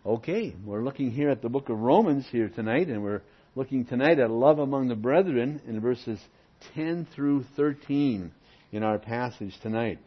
Okay, we're looking here at the book of Romans here tonight, and we're looking tonight at love among the brethren in verses 10 through 13 in our passage tonight.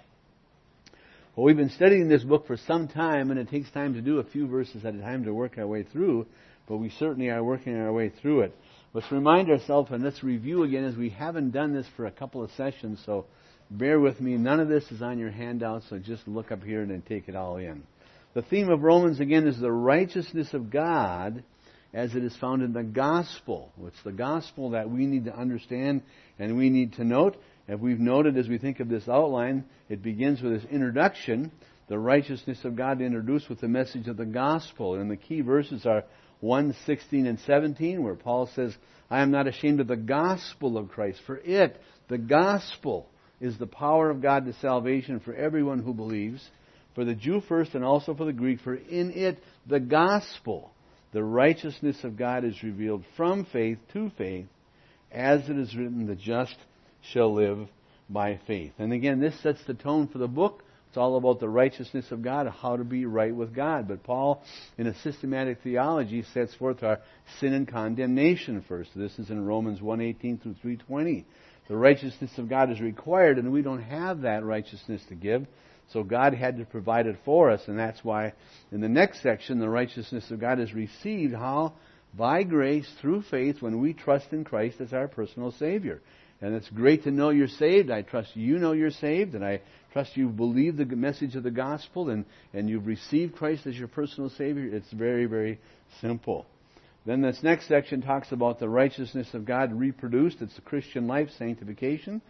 Well, we've been studying this book for some time, and it takes time to do a few verses at a time to work our way through, but we certainly are working our way through it. Let's remind ourselves, and let's review again, as we haven't done this for a couple of sessions, so bear with me. None of this is on your handout, so just look up here and then take it all in. The theme of Romans, again, is the righteousness of God as it is found in the gospel. It's the gospel that we need to understand and we need to note. As we've noted as we think of this outline, it begins with this introduction, the righteousness of God introduced with the message of the gospel. And the key verses are 1, 16, and 17, where Paul says, I am not ashamed of the gospel of Christ, for it, the gospel, is the power of God to salvation for everyone who believes, for the Jew first and also for the Greek, for in it, the gospel, the righteousness of God is revealed from faith to faith, as it is written, the just shall live by faith. And again, this sets the tone for the book. It's all about the righteousness of God, how to be right with God. But Paul, in a systematic theology, sets forth our sin and condemnation first. This is in Romans 1:18 through 3:20. The righteousness of God is required, and we don't have that righteousness to give. So God had to provide it for us, and that's why in the next section, the righteousness of God is received, how? By grace, through faith, when we trust in Christ as our personal Savior. And it's great to know you're saved. I trust you know you're saved, and I trust you believe the message of the gospel, and you've received Christ as your personal Savior. It's very, very simple. Then this next section talks about the righteousness of God reproduced. It's the Christian life, sanctification.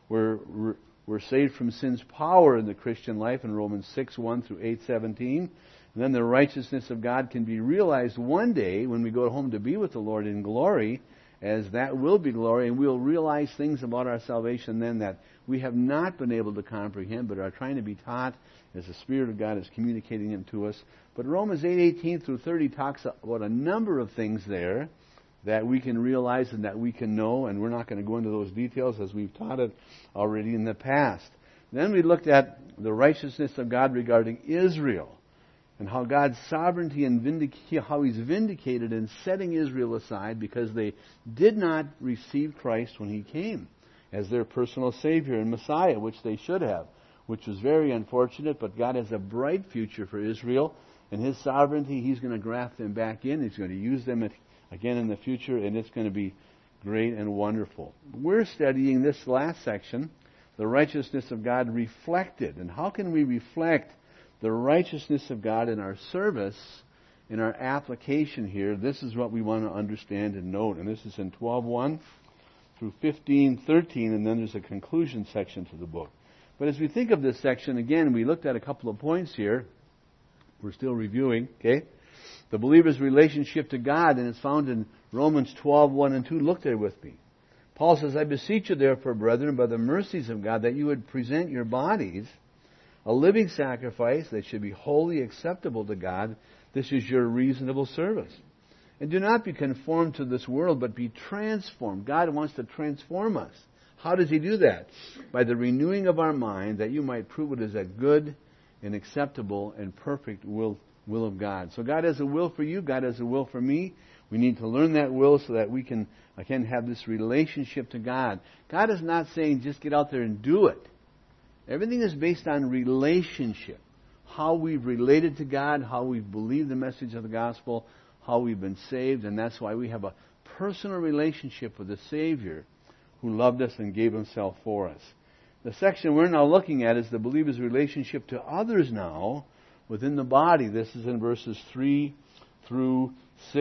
We're saved from sin's power in the Christian life in Romans 6:1 through 8:17. And then the righteousness of God can be realized one day when we go home to be with the Lord in glory, as that will be glory, and we'll realize things about our salvation then that we have not been able to comprehend, but are trying to be taught as the Spirit of God is communicating them to us. But Romans 8:18 through 30 talks about a number of things there that we can realize and that we can know, and we're not going to go into those details as we've taught it already in the past. Then we looked at the righteousness of God regarding Israel, and how God's sovereignty and how He's vindicated in setting Israel aside because they did not receive Christ when He came as their personal Savior and Messiah, which they should have, which was very unfortunate, but God has a bright future for Israel. In His sovereignty, He's going to graft them back in. He's going to use them again in the future, and it's going to be great and wonderful. We're studying this last section, the righteousness of God reflected. And how can we reflect the righteousness of God in our service, in our application here? This is what we want to understand and note. And this is in 12:1 through 15:13, and then there's a conclusion section to the book. But as we think of this section, again, we looked at a couple of points here. We're still reviewing, okay? The believer's relationship to God, and it's found in Romans 12:1 and 2. Look there with me. Paul says, I beseech you therefore, brethren, by the mercies of God, that you would present your bodies a living sacrifice that should be wholly acceptable to God. This is your reasonable service. And do not be conformed to this world, but be transformed. God wants to transform us. How does He do that? By the renewing of our mind, that you might prove what is a good and acceptable and perfect will of God. So God has a will for you. God has a will for me. We need to learn that will so that we can, again, have this relationship to God. God is not saying just get out there and do it. Everything is based on relationship. How we've related to God, how we've believed the message of the gospel, how we've been saved, and that's why we have a personal relationship with the Savior who loved us and gave Himself for us. The section we're now looking at is the believer's relationship to others now within the body. This is in verses 3 through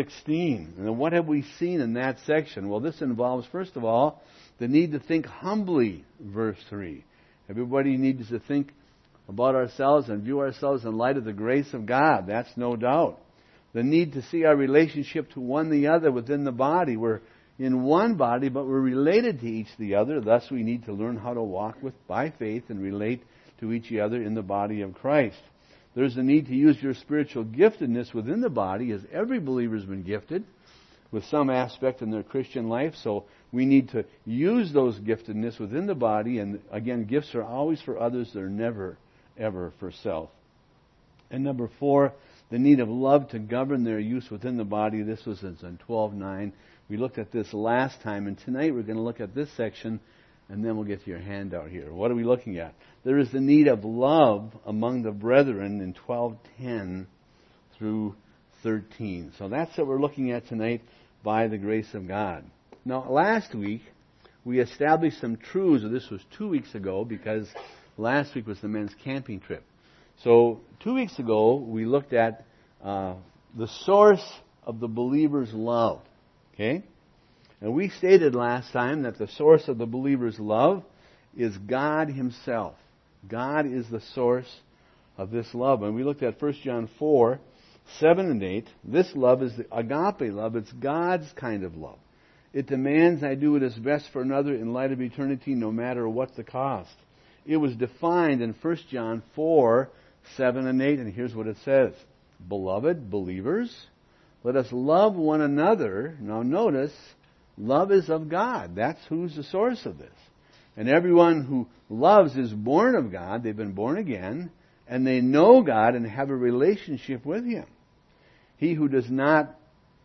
16. And then what have we seen in that section? Well, this involves, first of all, the need to think humbly, verse 3. Everybody needs to think about ourselves and view ourselves in light of the grace of God. That's no doubt. The need to see our relationship to one the other within the body. We're in one body, but we're related to each the other. Thus, we need to learn how to walk by faith and relate to each other in the body of Christ. There's a need to use your spiritual giftedness within the body, as every believer has been gifted with some aspect in their Christian life. So we need to use those giftedness within the body. And again, gifts are always for others. They're never, ever for self. And number 4, the need of love to govern their use within the body. This was in 12:9. We looked at this last time, and tonight we're going to look at this section, and then we'll get to your handout here. What are we looking at? There is the need of love among the brethren in 12:10 through 13. So that's what we're looking at tonight by the grace of God. Now, last week, we established some truths. This was 2 weeks ago because last week was the men's camping trip. So 2 weeks ago, we looked at the source of the believer's love. Okay? And we stated last time that the source of the believer's love is God Himself. God is the source of this love. And we looked at 1 John 4:7 and 8. This love is the agape love. It's God's kind of love. It demands I do what is best for another in light of eternity, no matter what the cost. It was defined in 1 John 4:7 and 8, and here's what it says. Beloved believers, let us love one another. Now notice, love is of God. That's who's the source of this. And everyone who loves is born of God. They've been born again, and they know God and have a relationship with Him. He who does not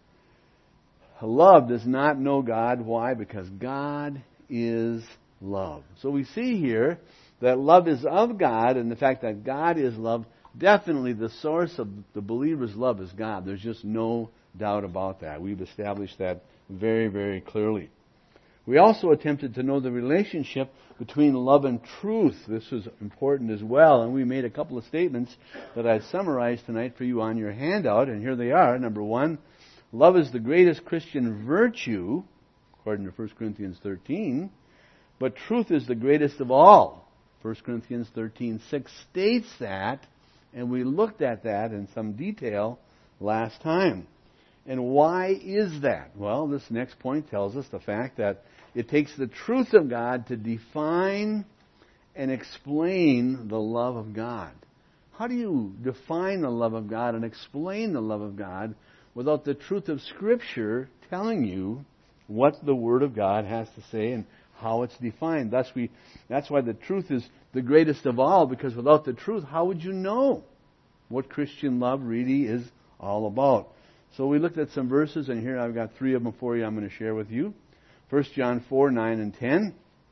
love does not know God. Why? Because God is love. So we see here that love is of God, and the fact that God is love, definitely the source of the believer's love is God. There's just no doubt about that. We've established that very, very clearly. We also attempted to know the relationship between love and truth. This was important as well, and we made a couple of statements that I summarized tonight for you on your handout, and here they are. Number one, love is the greatest Christian virtue, according to 1 Corinthians 13, but truth is the greatest of all. 1 Corinthians 13:6 states that, and we looked at that in some detail last time. And why is that? Well, this next point tells us the fact that it takes the truth of God to define and explain the love of God. How do you define the love of God and explain the love of God without the truth of Scripture telling you what the Word of God has to say and how it's defined? That's why the truth is the greatest of all, because without the truth, how would you know what Christian love really is all about? So we looked at some verses, and here I've got 3 of them for you I'm going to share with you. 1 John 4:9 and 10.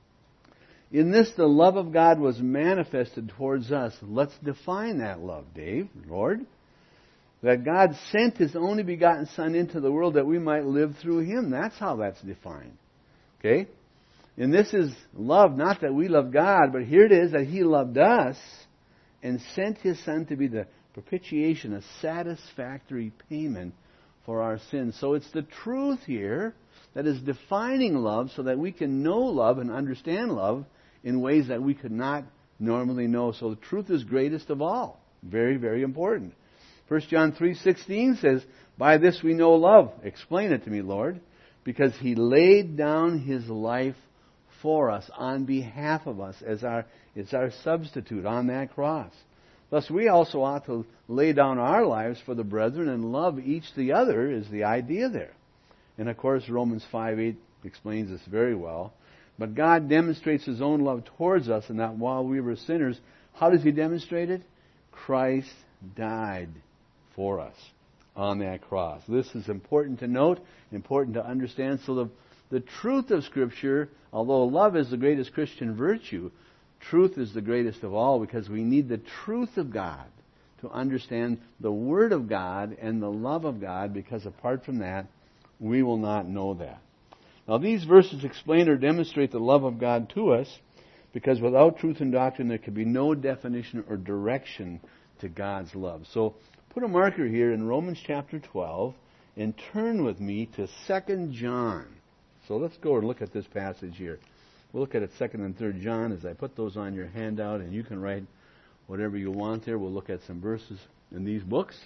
In this the love of God was manifested towards us. Let's define that love, Dave, Lord. That God sent His only begotten Son into the world that we might live through Him. That's how that's defined. Okay? And this is love, not that we love God, but here it is that He loved us and sent His Son to be the propitiation, a satisfactory payment for our sins. So it's the truth here that is defining love so that we can know love and understand love in ways that we could not normally know. So the truth is greatest of all. Very, very important. 1 John 3:16 says, by this we know love. Explain it to me, Lord. Because He laid down His life for us, on behalf of us, it's our substitute on that cross. Thus we also ought to lay down our lives for the brethren and love each the other is the idea there. And of course Romans 5:8 explains this very well. But God demonstrates His own love towards us in that while we were sinners, how does He demonstrate it? Christ died for us on that cross. This is important to note, important to understand. So the truth of Scripture, although love is the greatest Christian virtue, truth is the greatest of all because we need the truth of God to understand the Word of God and the love of God, because apart from that, we will not know that. Now these verses explain or demonstrate the love of God to us, because without truth and doctrine there can be no definition or direction to God's love. So put a marker here in Romans chapter 12 and turn with me to 2 John. So let's go and look at this passage here. We'll look at it 2nd and 3rd John as I put those on your handout, and you can write whatever you want there. We'll look at some verses in these books.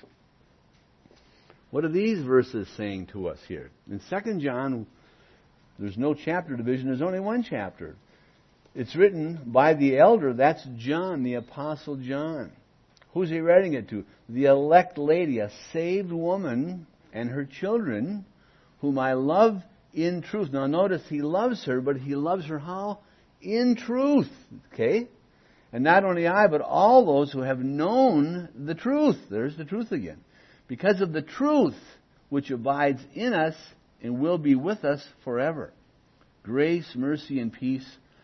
What are these verses saying to us here? In 2 John, there's no chapter division. There's only one chapter. It's written by the elder. That's John, the Apostle John. Who's he writing it to? The elect lady, a saved woman and her children, whom I love in truth. Now notice he loves her, but he loves her how? In truth. Okay? And not only I, but all those who have known the truth. There's the truth again. because of the truth which abides in us and will be with us forever. Grace, mercy, and peace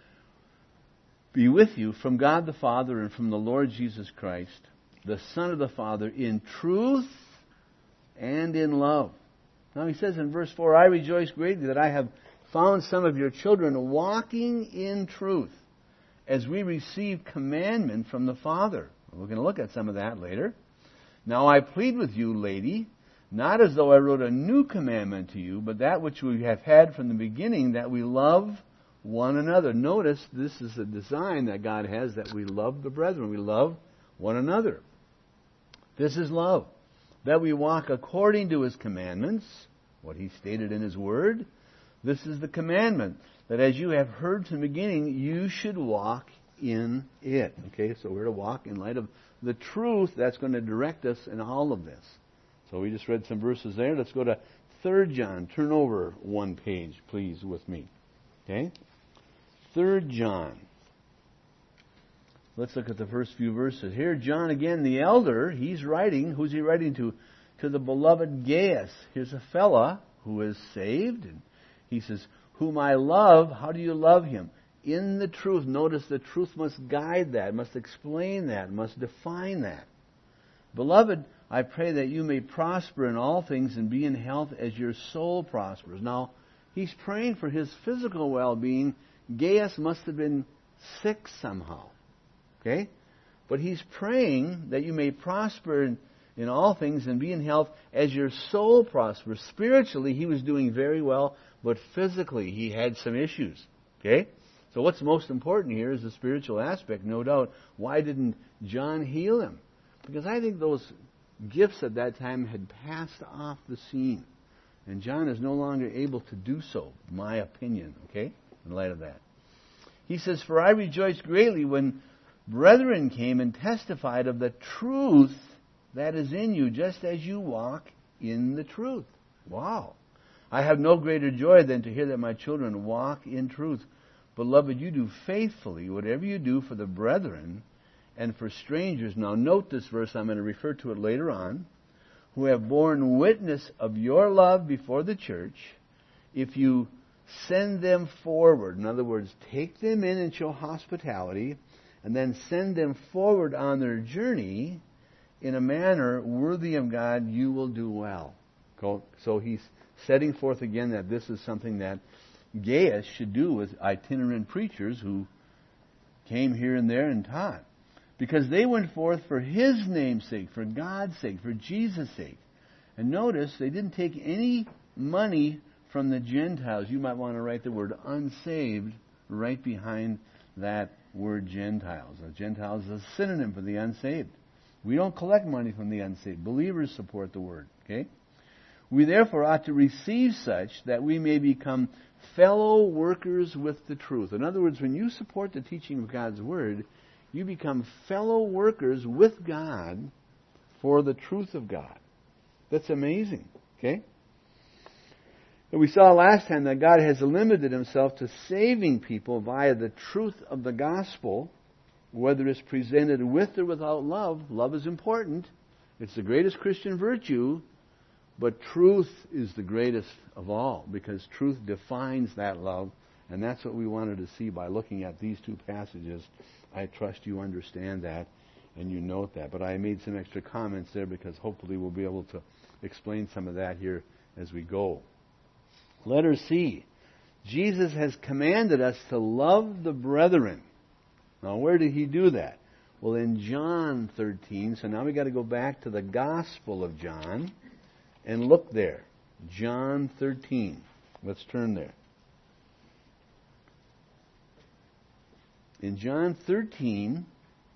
be with you from God the Father and from the Lord Jesus Christ, the Son of the Father, in truth and in love. Now he says in verse 4, I rejoice greatly that I have found some of your children walking in truth, as we receive commandment from the Father. We're going to look at some of that later. Now I plead with you, lady, not as though I wrote a new commandment to you, but that which we have had from the beginning, that we love one another. Notice this is a design that God has, that we love the brethren. We love one another. This is love. That we walk according to His commandments, what He stated in His Word. This is the commandment, that as you have heard from the beginning, you should walk in it. Okay, so we're to walk in light of the truth that's going to direct us in all of this. So we just read some verses there. Let's go to 3 John. Turn over one page, please, with me. Okay? 3 John. Let's look at the first few verses. Here, John, again, the elder, he's writing. Who's he writing to? To the beloved Gaius. Here's a fella who is saved. And he says, whom I love. How do you love him? In the truth. Notice the truth must guide that, must explain that, must define that. Beloved, I pray that you may prosper in all things and be in health as your soul prospers. Now, he's praying for his physical well-being. Gaius must have been sick somehow. Okay? But he's praying that you may prosper in all things and be in health as your soul prospers. Spiritually, he was doing very well, but physically, he had some issues. Okay? So what's most important here is the spiritual aspect, no doubt. Why didn't John heal him? Because I think those gifts at that time had passed off the scene. And John is no longer able to do so, my opinion, okay, in light of that. He says, for I rejoiced greatly when brethren came and testified of the truth that is in you, just as you walk in the truth. Wow. I have no greater joy than to hear that my children walk in truth. Beloved, you do faithfully whatever you do for the brethren and for strangers. Now note this verse, I'm going to refer to it later on. Who have borne witness of your love before the church, if you send them forward. In other words, take them in and show hospitality, and then send them forward on their journey in a manner worthy of God, you will do well. So he's setting forth again that this is something that Gaius should do with itinerant preachers who came here and there and taught. Because they went forth for His name's sake, for God's sake, for Jesus' sake. And notice, they didn't take any money from the Gentiles. You might want to write the word unsaved right behind that word Gentiles. Gentiles is a synonym for the unsaved. We don't collect money from the unsaved. Believers support the word. Okay? We therefore ought to receive such that we may become fellow workers with the truth. In other words, when you support the teaching of God's word, you become fellow workers with God for the truth of God. That's amazing. Okay? And we saw last time that God has limited Himself to saving people via the truth of the gospel, whether it's presented with or without love. Love is important. It's the greatest Christian virtue, but truth is the greatest of all, because truth defines that love, and that's what we wanted to see by looking at these two passages. I trust you understand that and you note that. But I made some extra comments there because hopefully we'll be able to explain some of that here as we go. Letter C. Jesus has commanded us to love the brethren. Now, where did He do that? Well, in John 13. So now we've got to go back to the Gospel of John and look there. John 13. Let's turn there. In John 13,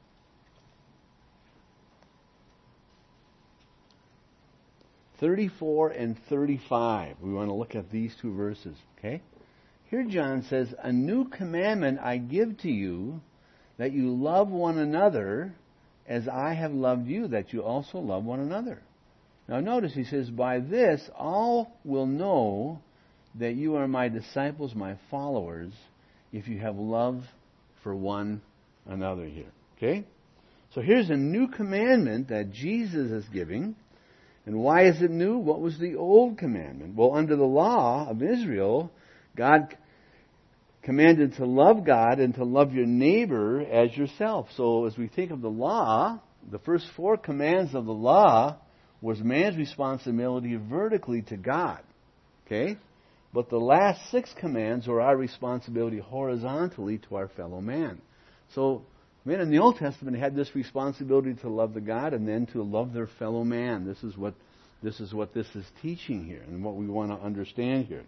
(34 and 35), we want to look at these two verses. Okay? Here John says, "A new commandment I give to you, that you love one another as I have loved you, that you also love one another." Now notice he says, "By this all will know that you are my disciples, my followers, if you have love for one another," here. Okay? So here's a new commandment that Jesus is giving. And why is it new? What was the old commandment? Well, under the law of Israel, God commanded to love God and to love your neighbor as yourself. So as we think of the law, the first 4 commands of the law was man's responsibility vertically to God. Okay? But the last 6 commands are our responsibility horizontally to our fellow man. So, men in the Old Testament had this responsibility to love the God and then to love their fellow man. This is what this is teaching here and what we want to understand here.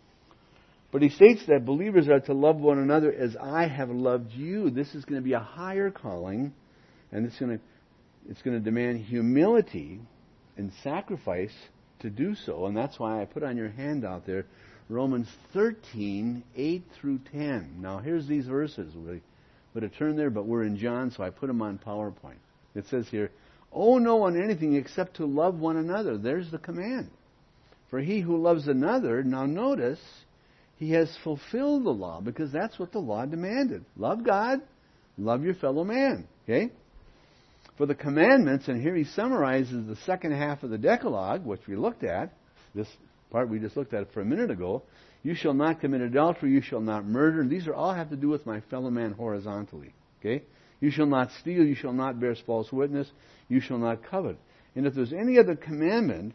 But he states that believers are to love one another as I have loved you. This is going to be a higher calling, and it's going to demand humility and sacrifice to do so. And that's why I put on your handout there Romans 13, 8 through 10. Now here's these verses. We would have turned there, but we're in John, so I put them on PowerPoint. It says here, owe no one anything except to love one another. There's the command. For he who loves another, now notice, he has fulfilled the law, because that's what the law demanded. Love God, love your fellow man. Okay? For the commandments, and here he summarizes the second half of the Decalogue, which we looked at, this part we just looked at for a minute ago. You shall not commit adultery, you shall not murder. These all have to do with my fellow man horizontally. Okay? You shall not steal, you shall not bear false witness, you shall not covet. And if there's any other commandment,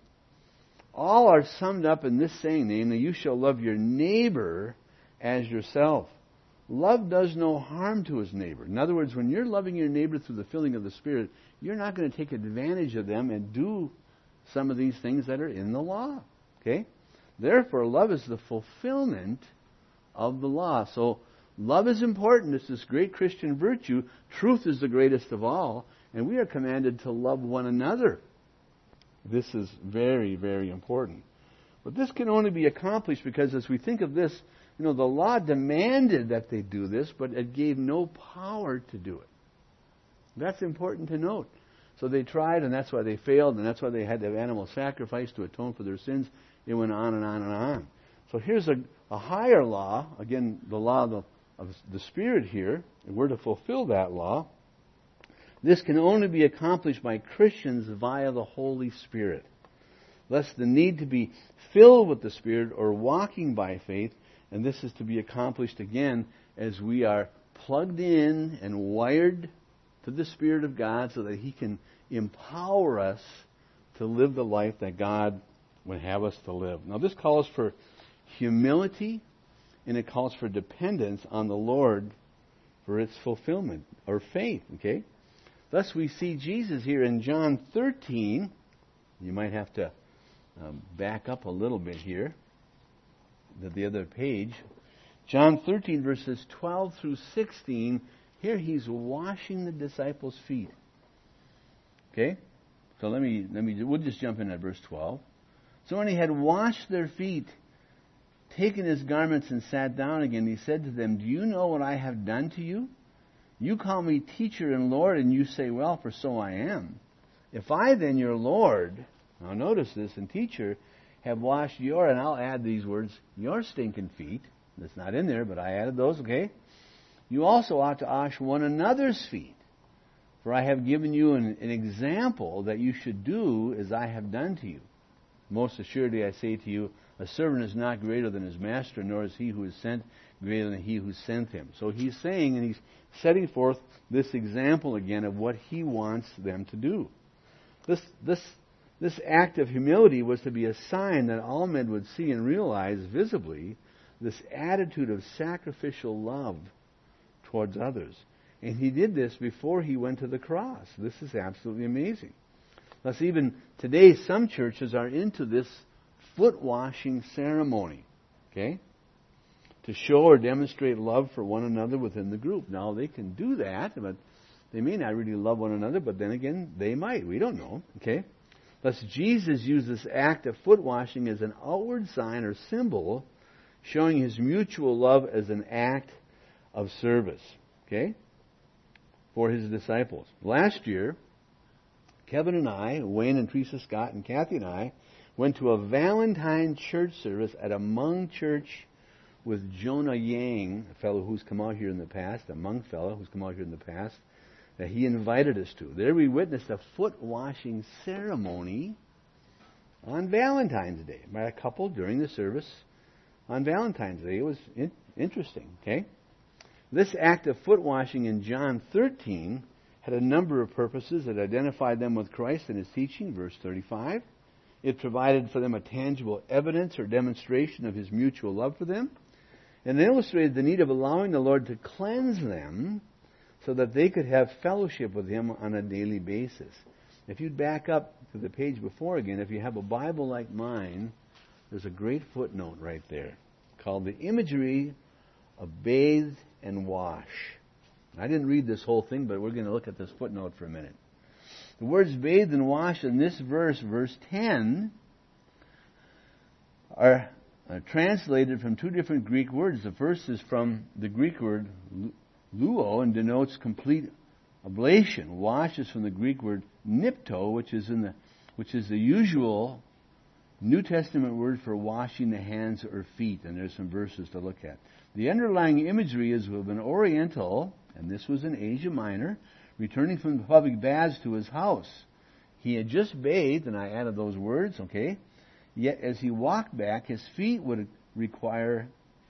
all are summed up in this saying, namely, you shall love your neighbor as yourself. Love does no harm to his neighbor. In other words, when you're loving your neighbor through the filling of the Spirit, you're not going to take advantage of them and do some of these things that are in the law. Okay? Therefore, love is the fulfillment of the law. So, love is important. It's this great Christian virtue. Truth is the greatest of all. And we are commanded to love one another. This is very, very important. But this can only be accomplished because as we think of this, the law demanded that they do this, but it gave no power to do it. That's important to note. So they tried, and that's why they failed, and that's why they had to have animal sacrifice to atone for their sins. It went on and on and on. So here's a higher law, again, the law of the Spirit here, and we're to fulfill that law. This can only be accomplished by Christians via the Holy Spirit. Thus, the need to be filled with the Spirit or walking by faith, and this is to be accomplished again as we are plugged in and wired to the Spirit of God so that He can empower us to live the life that God would have us to live. Now, this calls for humility and it calls for dependence on the Lord for its fulfillment, or faith, okay? Thus, we see Jesus here in John 13. You might have to back up a little bit here to the other page. John 13, verses 12 through 16. Here he's washing the disciples' feet. Okay? So we'll just jump in at verse 12. So when he had washed their feet, taken his garments and sat down again, he said to them, do you know what I have done to you? You call me teacher and Lord, and you say, well, for so I am. If I then, your Lord, now notice this, and teacher, have washed your, and I'll add these words, your stinking feet. That's not in there, but I added those, okay? You also ought to wash one another's feet. For I have given you an example that you should do as I have done to you. Most assuredly I say to you, a servant is not greater than his master, nor is he who is sent greater than he who sent him. So he's saying, and he's setting forth this example again of what he wants them to do. This act of humility was to be a sign that all men would see and realize visibly this attitude of sacrificial love towards others. And he did this before he went to the cross. This is absolutely amazing. Thus, even today, some churches are into this foot washing ceremony, okay, to show or demonstrate love for one another within the group. Now, they can do that, but they may not really love one another, but then again, they might. We don't know, okay? Thus, Jesus used this act of foot washing as an outward sign or symbol, showing his mutual love as an act of service, okay, for his disciples. Last year, Kevin and I, Wayne and Teresa Scott and Kathy and I, went to a Valentine church service at a Hmong church with Jonah Yang, a fellow who's come out here in the past, a Hmong fellow who's come out here in the past, that he invited us to. There we witnessed a foot washing ceremony on Valentine's Day by a couple during the service on Valentine's Day. It was interesting, okay? This act of foot washing in John 13 had a number of purposes that identified them with Christ and His teaching, verse 35. It provided for them a tangible evidence or demonstration of His mutual love for them. And it illustrated the need of allowing the Lord to cleanse them so that they could have fellowship with Him on a daily basis. If you'd back up to the page before again, if you have a Bible like mine, there's a great footnote right there called The Imagery of Bathe and Wash. I didn't read this whole thing, but we're going to look at this footnote for a minute. The words bathe and wash in this verse, verse 10, are translated from two different Greek words. The first is from the Greek word luo and denotes complete ablation. Wash is from the Greek word nipto, which is the usual New Testament word for washing the hands or feet, and there's some verses to look at. The underlying imagery is of an Oriental, and this was in Asia Minor, returning from the public baths to his house. He had just bathed, and I added those words, okay? Yet as he walked back, his feet would acquire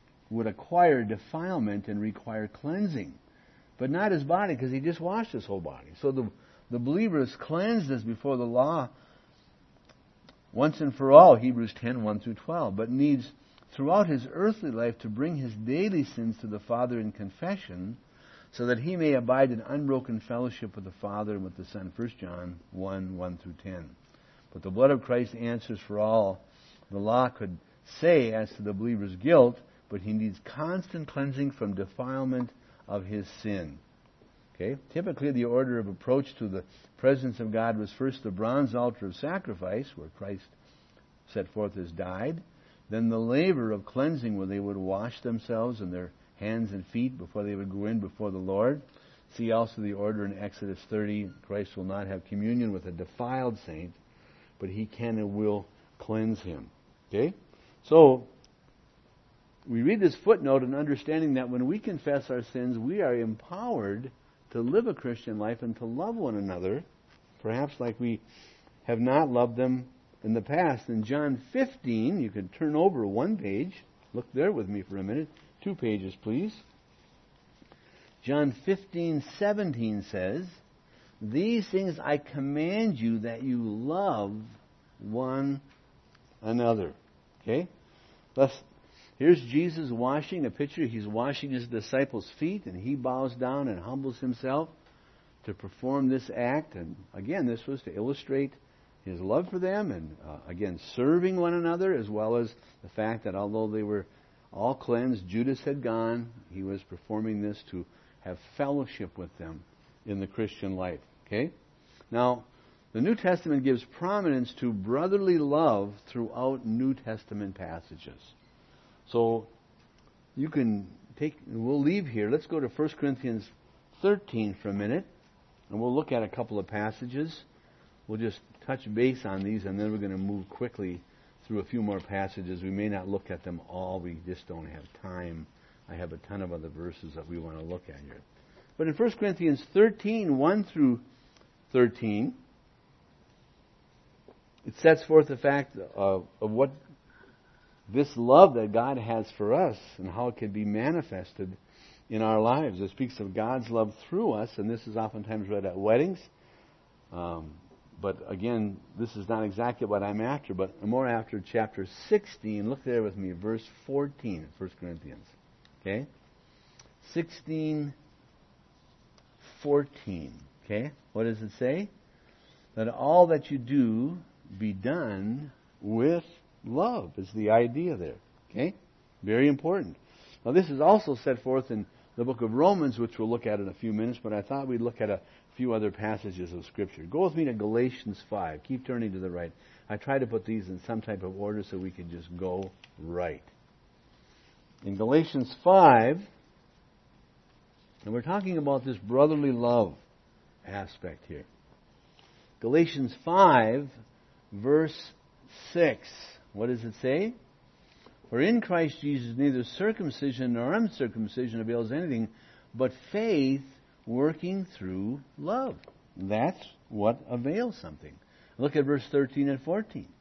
defilement and require cleansing. But not his body, because he just washed his whole body. So the believer is cleansed as before the law once and for all, Hebrews 10, 1 through 12, but needs throughout his earthly life to bring his daily sins to the Father in confession so that he may abide in unbroken fellowship with the Father and with the Son. 1 John 1, 1 through 10. But the blood of Christ answers for all. The law could say as to the believer's guilt, but he needs constant cleansing from defilement of his sin. Okay? Typically, the order of approach to the presence of God was first the bronze altar of sacrifice, where Christ set forth His died, then the laver of cleansing, where they would wash themselves and their hands and feet before they would go in before the Lord. See also the order in Exodus 30, Christ will not have communion with a defiled saint, but He can and will cleanse him. Okay? So, we read this footnote in understanding that when we confess our sins, we are empowered to live a Christian life and to love one another, perhaps like we have not loved them in the past. In John 15, you could turn over one page. Look there with me for a minute. 2 pages, please. John 15:17 says, "These things I command you that you love one another." Okay? Thus, here's Jesus washing a picture. He's washing His disciples' feet, and He bows down and humbles Himself to perform this act. And again, this was to illustrate His love for them, and again, serving one another, as well as the fact that although they were all cleansed, Judas had gone, He was performing this to have fellowship with them in the Christian life. Okay? Now, the New Testament gives prominence to brotherly love throughout New Testament passages. So, we'll leave here. Let's go to 1 Corinthians 13 for a minute, and we'll look at a couple of passages. We'll just touch base on these, and then we're going to move quickly through a few more passages. We may not look at them all. We just don't have time. I have a ton of other verses that we want to look at here. But in 1 Corinthians 13, 1 through 13, it sets forth the fact of what this love that God has for us and how it can be manifested in our lives. It speaks of God's love through us, and this is oftentimes read at weddings. But again, this is not exactly what I'm after, but I'm more after chapter 16. Look there with me, verse 14 of 1 Corinthians. Okay? 16:14. Okay? What does it say? That all that you do be done with love is the idea there. Okay? Very important. Now this is also set forth in the book of Romans, which we'll look at in a few minutes, but I thought we'd look at a few other passages of Scripture. Go with me to Galatians 5. Keep turning to the right. I try to put these in some type of order so we can just go right. In Galatians 5, and we're talking about this brotherly love aspect here. Galatians 5, verse 6. What does it say? For in Christ Jesus neither circumcision nor uncircumcision avails anything, but faith working through love. That's what avails something. Look at verse 13 and 14.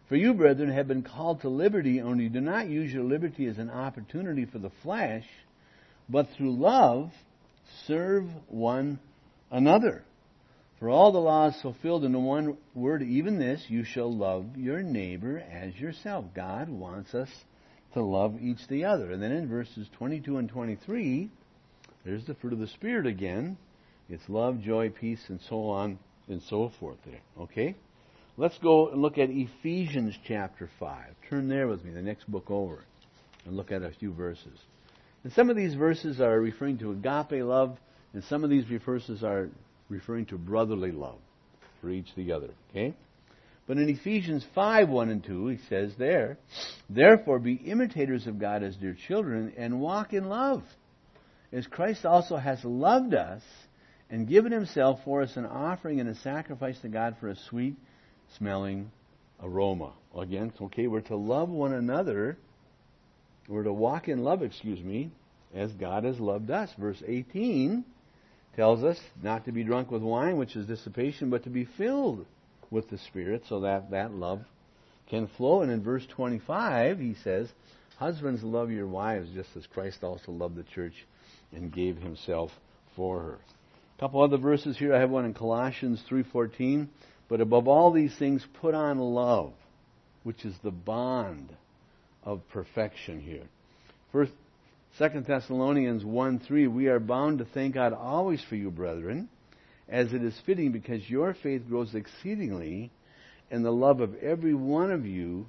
For you, brethren, have been called to liberty, only do not use your liberty as an opportunity for the flesh, but through love serve one another. For all the law is fulfilled in the one word, even this, you shall love your neighbor as yourself. God wants us to love each the other. And then in verses 22 and 23, there's the fruit of the Spirit again. It's love, joy, peace, and so on and so forth there. Okay? Let's go and look at Ephesians chapter 5. Turn there with me, the next book over, and look at a few verses. And some of these verses are referring to agape love, and some of these verses are referring to brotherly love for each the other. Okay? But in Ephesians 5, 1 and 2, he says there, therefore be imitators of God as dear children, and walk in love, as Christ also has loved us, and given himself for us an offering and a sacrifice to God for a sweet-smelling aroma. Again, okay, we're to love one another. We're to walk in love, as God has loved us. Verse 18 tells us not to be drunk with wine, which is dissipation, but to be filled with the Spirit, so that that love can flow. And in verse 25, he says, husbands, love your wives, just as Christ also loved the church and gave himself for her. A couple other verses here. I have one in Colossians 3:14. But above all these things, put on love, which is the bond of perfection here. 2 Thessalonians 1:3, we are bound to thank God always for you, brethren, as it is fitting, because your faith grows exceedingly, and the love of every one of you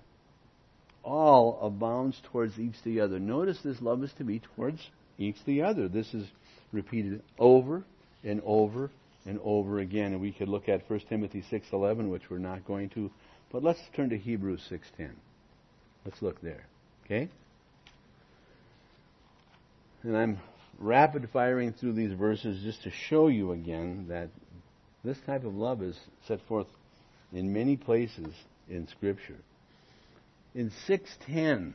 all abounds towards each the other. Notice this love is to be towards each the other. This is repeated over and over and over again. And we could look at 1 Timothy 6:11, which we're not going to. But let's turn to Hebrews 6:10. Let's look there. Okay? And I'm rapid firing through these verses just to show you again that this type of love is set forth in many places in Scripture. In 6:10,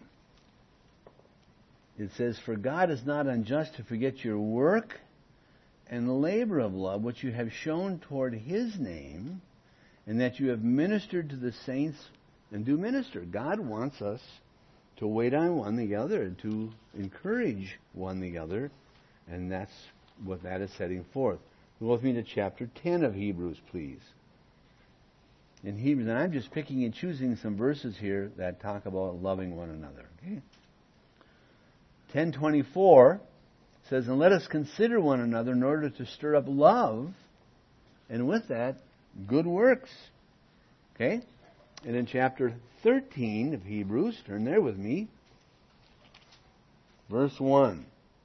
it says, for God is not unjust to forget your work and the labor of love which you have shown toward his name, and that you have ministered to the saints and do minister. God wants us to wait on one the other and to encourage one the other, and that's what that is setting forth. Go with me to chapter 10 of Hebrews, please. In Hebrews, and I'm just picking and choosing some verses here that talk about loving one another. Okay? 10:24 says, and let us consider one another in order to stir up love, and with that, good works. Okay? And in chapter 13 of Hebrews, turn there with me, verse 1.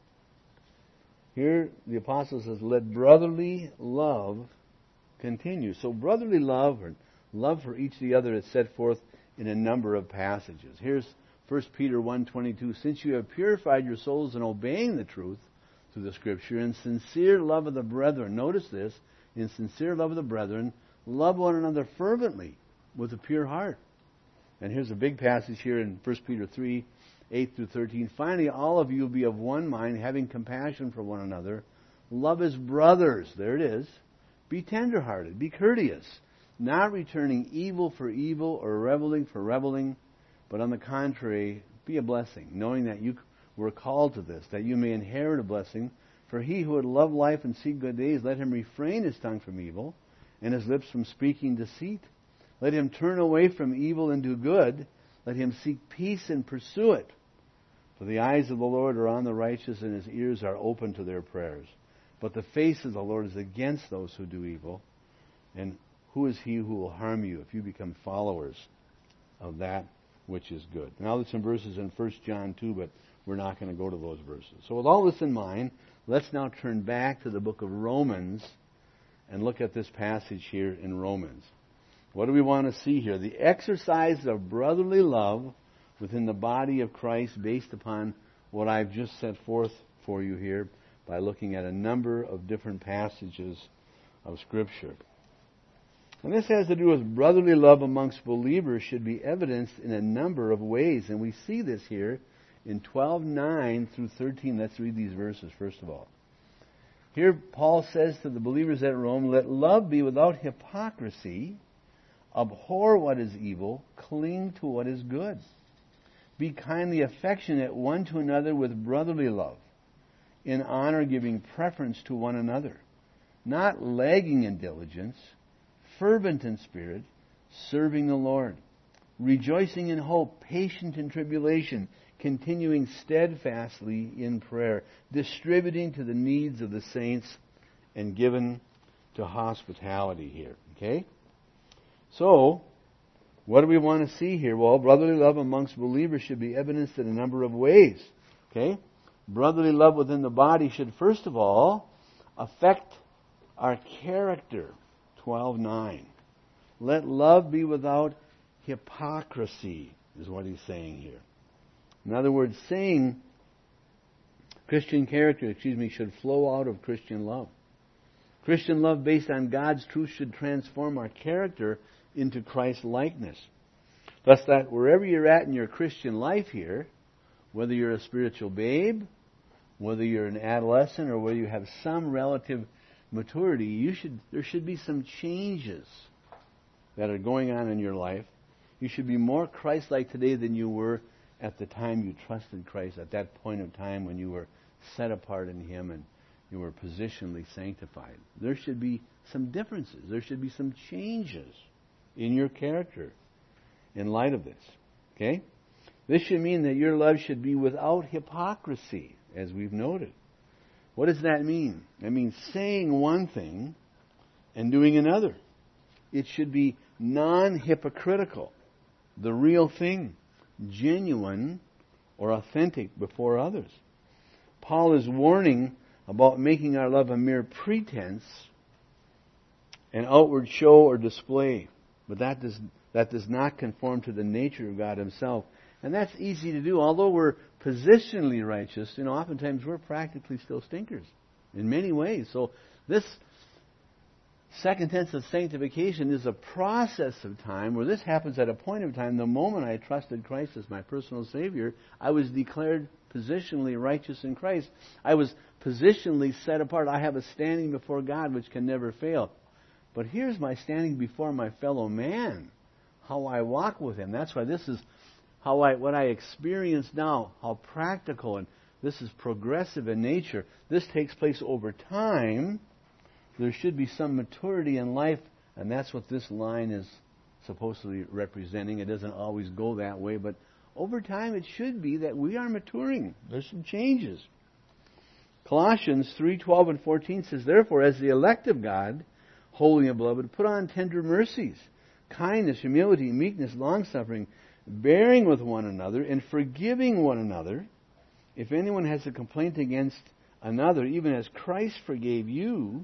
Here the apostle says, let brotherly love continue. So brotherly love, or love for each the other, is set forth in a number of passages. Here's 1 Peter 1:22. Since you have purified your souls in obeying the truth through the Scripture, in sincere love of the brethren, notice this, in sincere love of the brethren, love one another fervently with a pure heart. And here's a big passage here in 1 Peter 3:8-13. Finally, all of you be of one mind, having compassion for one another. Love as brothers. There it is. Be tenderhearted. Be courteous. Not returning evil for evil or reveling for reveling, but on the contrary, be a blessing, knowing that you were called to this, that you may inherit a blessing. For he who would love life and see good days, let him refrain his tongue from evil, and his lips from speaking deceit. Let him turn away from evil and do good. Let him seek peace and pursue it. For the eyes of the Lord are on the righteous, and his ears are open to their prayers. But the face of the Lord is against those who do evil. And who is he who will harm you if you become followers of that which is good? Now there's some verses in 1 John 2, but we're not going to go to those verses. So with all this in mind, let's now turn back to the book of Romans and look at this passage here in Romans. What do we want to see here? The exercise of brotherly love within the body of Christ, based upon what I've just set forth for you here by looking at a number of different passages of Scripture. And this has to do with brotherly love amongst believers should be evidenced in a number of ways. And we see this here in 12:9-13. Let's read these verses first of all. Here Paul says to the believers at Rome, let love be without hypocrisy. Abhor what is evil, cling to what is good. Be kindly affectionate one to another with brotherly love, in honor giving preference to one another, not lagging in diligence, fervent in spirit, serving the Lord, rejoicing in hope, patient in tribulation, continuing steadfastly in prayer, distributing to the needs of the saints, and given to hospitality here. Okay? So, what do we want to see here? Well, brotherly love amongst believers should be evidenced in a number of ways. Okay? Brotherly love within the body should first of all affect our character. 12:9. Let love be without hypocrisy, is what he's saying here. In other words, saying Christian character, should flow out of Christian love. Christian love based on God's truth should transform our character into Christ likeness. Thus that wherever you're at in your Christian life here, whether you're a spiritual babe, whether you're an adolescent, or whether you have some relative maturity, there should be some changes that are going on in your life. You should be more Christ-like today than you were at the time you trusted Christ, at that point of time when you were set apart in Him and you were positionally sanctified. There should be some differences. There should be some changes in your character in light of this. Okay? This should mean that your love should be without hypocrisy, as we've noted. What does that mean? That means saying one thing and doing another. It should be non-hypocritical, the real thing, genuine or authentic before others. Paul is warning about making our love a mere pretense, an outward show or display. But that does not conform to the nature of God Himself. And that's easy to do. Although we're positionally righteous, oftentimes we're practically still stinkers in many ways. So this second tense of sanctification is a process of time where this happens at a point of time. The moment I trusted Christ as my personal Savior, I was declared positionally righteous in Christ. I was positionally set apart. I have a standing before God which can never fail. But here's my standing before my fellow man, how I walk with him. That's why this is what I experience now, how practical, and this is progressive in nature. This takes place over time. There should be some maturity in life, and that's what this line is supposed to be representing. It doesn't always go that way, but over time it should be that we are maturing. There's some changes. Colossians 3:12 and 14 says, "Therefore, as the elect of God, holy and beloved, put on tender mercies, kindness, humility, meekness, long-suffering, bearing with one another, and forgiving one another. If anyone has a complaint against another, even as Christ forgave you,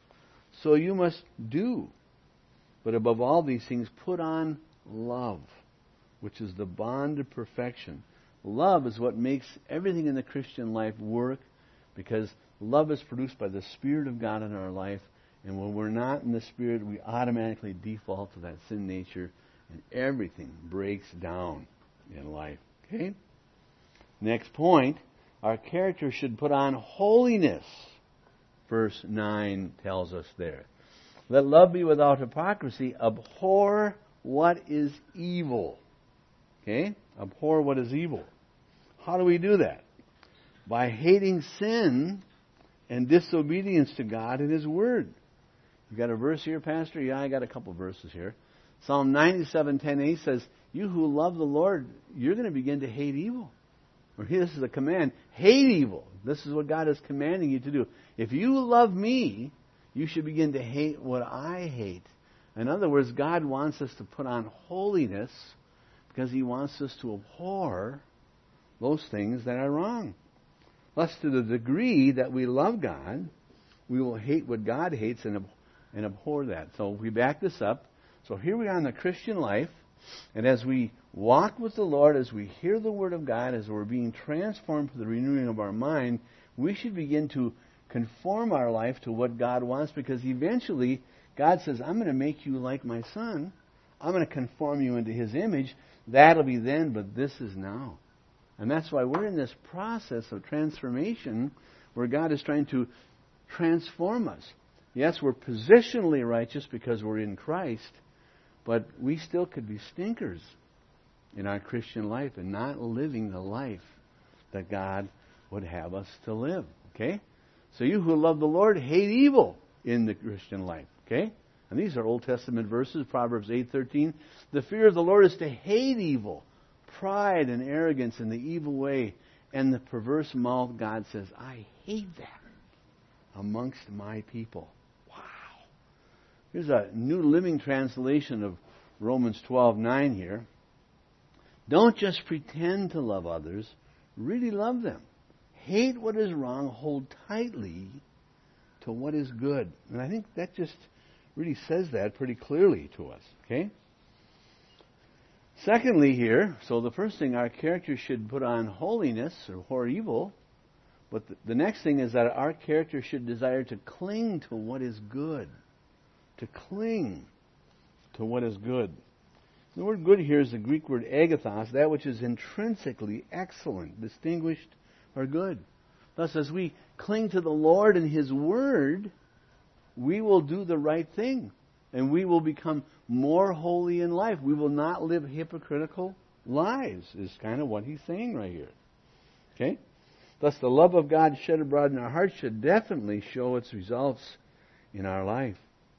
so you must do. But above all these things, put on love, which is the bond of perfection." Love is what makes everything in the Christian life work, because love is produced by the Spirit of God in our life. And when we're not in the Spirit, we automatically default to that sin nature, and everything breaks down in life. Okay? Next point, our character should put on holiness. Verse 9 tells us there. Let love be without hypocrisy. Abhor what is evil. Okay? Abhor what is evil. How do we do that? By hating sin and disobedience to God and His Word. You got a verse here, Pastor? Yeah, I got a couple verses here. Psalm 97:10a says, "You who love the Lord, you're going to begin to hate evil." Or here, this is a command. Hate evil. This is what God is commanding you to do. If you love me, you should begin to hate what I hate. In other words, God wants us to put on holiness because He wants us to abhor those things that are wrong. Thus, to the degree that we love God, we will hate what God hates and abhor that. So we back this up. So here we are in the Christian life, and as we walk with the Lord, as we hear the Word of God, as we're being transformed for the renewing of our mind, we should begin to conform our life to what God wants, because eventually God says, "I'm going to make you like my Son. I'm going to conform you into His image. That'll be then, but this is now." And that's why we're in this process of transformation where God is trying to transform us. Yes, we're positionally righteous because we're in Christ, But we still could be stinkers in our Christian life and not living the life that God would have us to live. Okay? So you who love the Lord, hate evil in the Christian life. Okay? And these are Old Testament verses, Proverbs 8:13. The fear of the Lord is to hate evil, pride and arrogance and the evil way, and the perverse mouth. God says, I hate that amongst my people. Wow. Here's a New Living Translation of Romans 12:9 here. Don't just pretend to love others, really love them. Hate what is wrong, hold tightly to what is good. And I think that just really says that pretty clearly to us. Okay? Secondly here, so the first thing, our character should put on holiness or abhor evil. But the next thing is that our character should desire to cling to what is good. To cling to what is good. The word good here is the Greek word agathos, that which is intrinsically excellent, distinguished, or good. Thus, as we cling to the Lord and His Word, we will do the right thing. And we will become more holy in life. We will not live hypocritical lives, is kind of what he's saying right here. Okay? Thus, the love of God shed abroad in our hearts should definitely show its results in our life.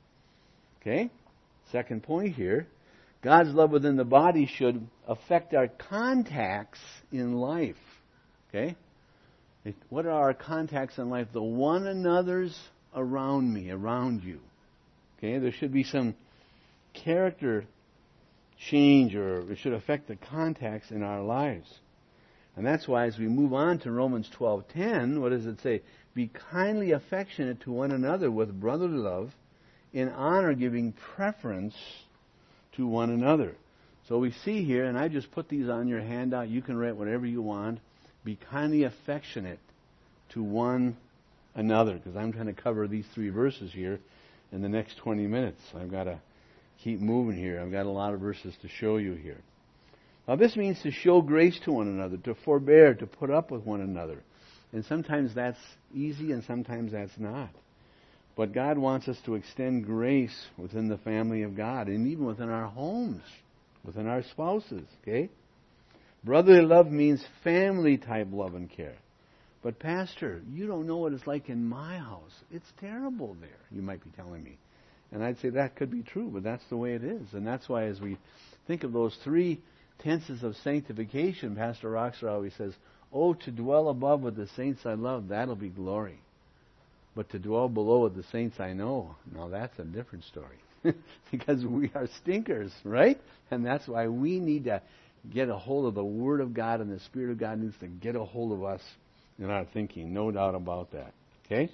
Okay? Second point here. God's love within the body should affect our contacts in life. Okay? What are our contacts in life? The one another's around me, around you. Okay? There should be some character change, or it should affect the contacts in our lives. And that's why as we move on to Romans 12:10, what does it say? Be kindly affectionate to one another with brotherly love, in honor giving preference to one another. So we see here, and I just put these on your handout. You can write whatever you want. Be kindly affectionate to one another, because I'm trying to cover these three verses here in the next 20 minutes. I've got to keep moving here. I've got a lot of verses to show you here. Now this means to show grace to one another, to forbear, to put up with one another. And sometimes that's easy and sometimes that's not. But God wants us to extend grace within the family of God and even within our homes, within our spouses, okay? Brotherly love means family type love and care. But Pastor, you don't know what it's like in my house. It's terrible there, you might be telling me. And I'd say that could be true, but that's the way it is. And that's why as we think of those three tenses of sanctification, Pastor Roxer always says, oh, to dwell above with the saints I love, that'll be glory. But to dwell below with the saints I know, now that's a different story. Because we are stinkers, right? And that's why we need to get a hold of the Word of God, and the Spirit of God needs to get a hold of us in our thinking. No doubt about that. Okay?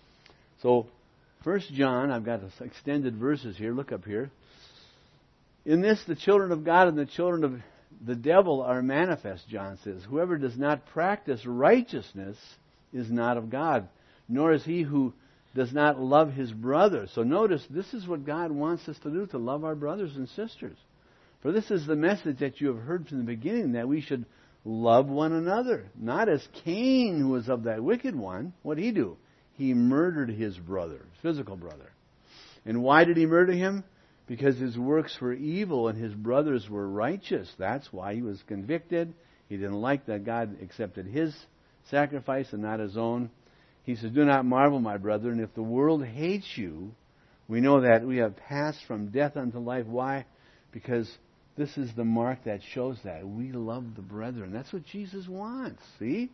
So, 1 John, I've got extended verses here. Look up here. In this, the children of God and the children of the devil are manifest, John says. Whoever does not practice righteousness is not of God, nor is he who does not love his brother. So notice, this is what God wants us to do, to love our brothers and sisters. For this is the message that you have heard from the beginning, that we should love one another. Not as Cain, who was of that wicked one. What did he do? He murdered his brother, physical brother. And why did he murder him? Because his works were evil and his brothers were righteous. That's why he was convicted. He didn't like that God accepted his sacrifice and not his own. He says, do not marvel, my brethren, if the world hates you. We know that we have passed from death unto life. Why? Because this is the mark that shows that we love the brethren. That's what Jesus wants. See?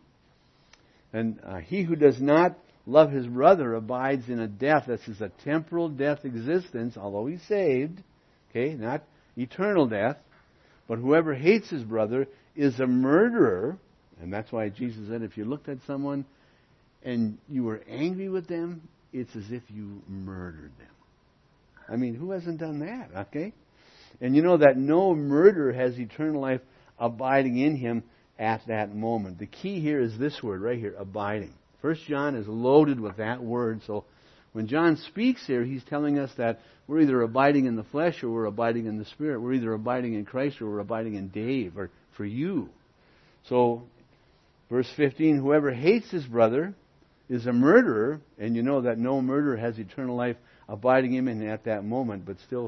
And he who does not love his brother abides in a death. This is a temporal death existence, although he's saved. Okay? Not eternal death. But whoever hates his brother is a murderer. And that's why Jesus said, if you looked at someone and you were angry with them, it's as if you murdered them. I mean, who hasn't done that? Okay? And you know that no murderer has eternal life abiding in him at that moment. The key here is this word right here, abiding. 1 John is loaded with that word. So when John speaks here, he's telling us that we're either abiding in the flesh or we're abiding in the Spirit. We're either abiding in Christ or we're abiding in Dave, or for you. So, verse 15, whoever hates his brother is a murderer, and you know that no murderer has eternal life abiding in him at that moment, but still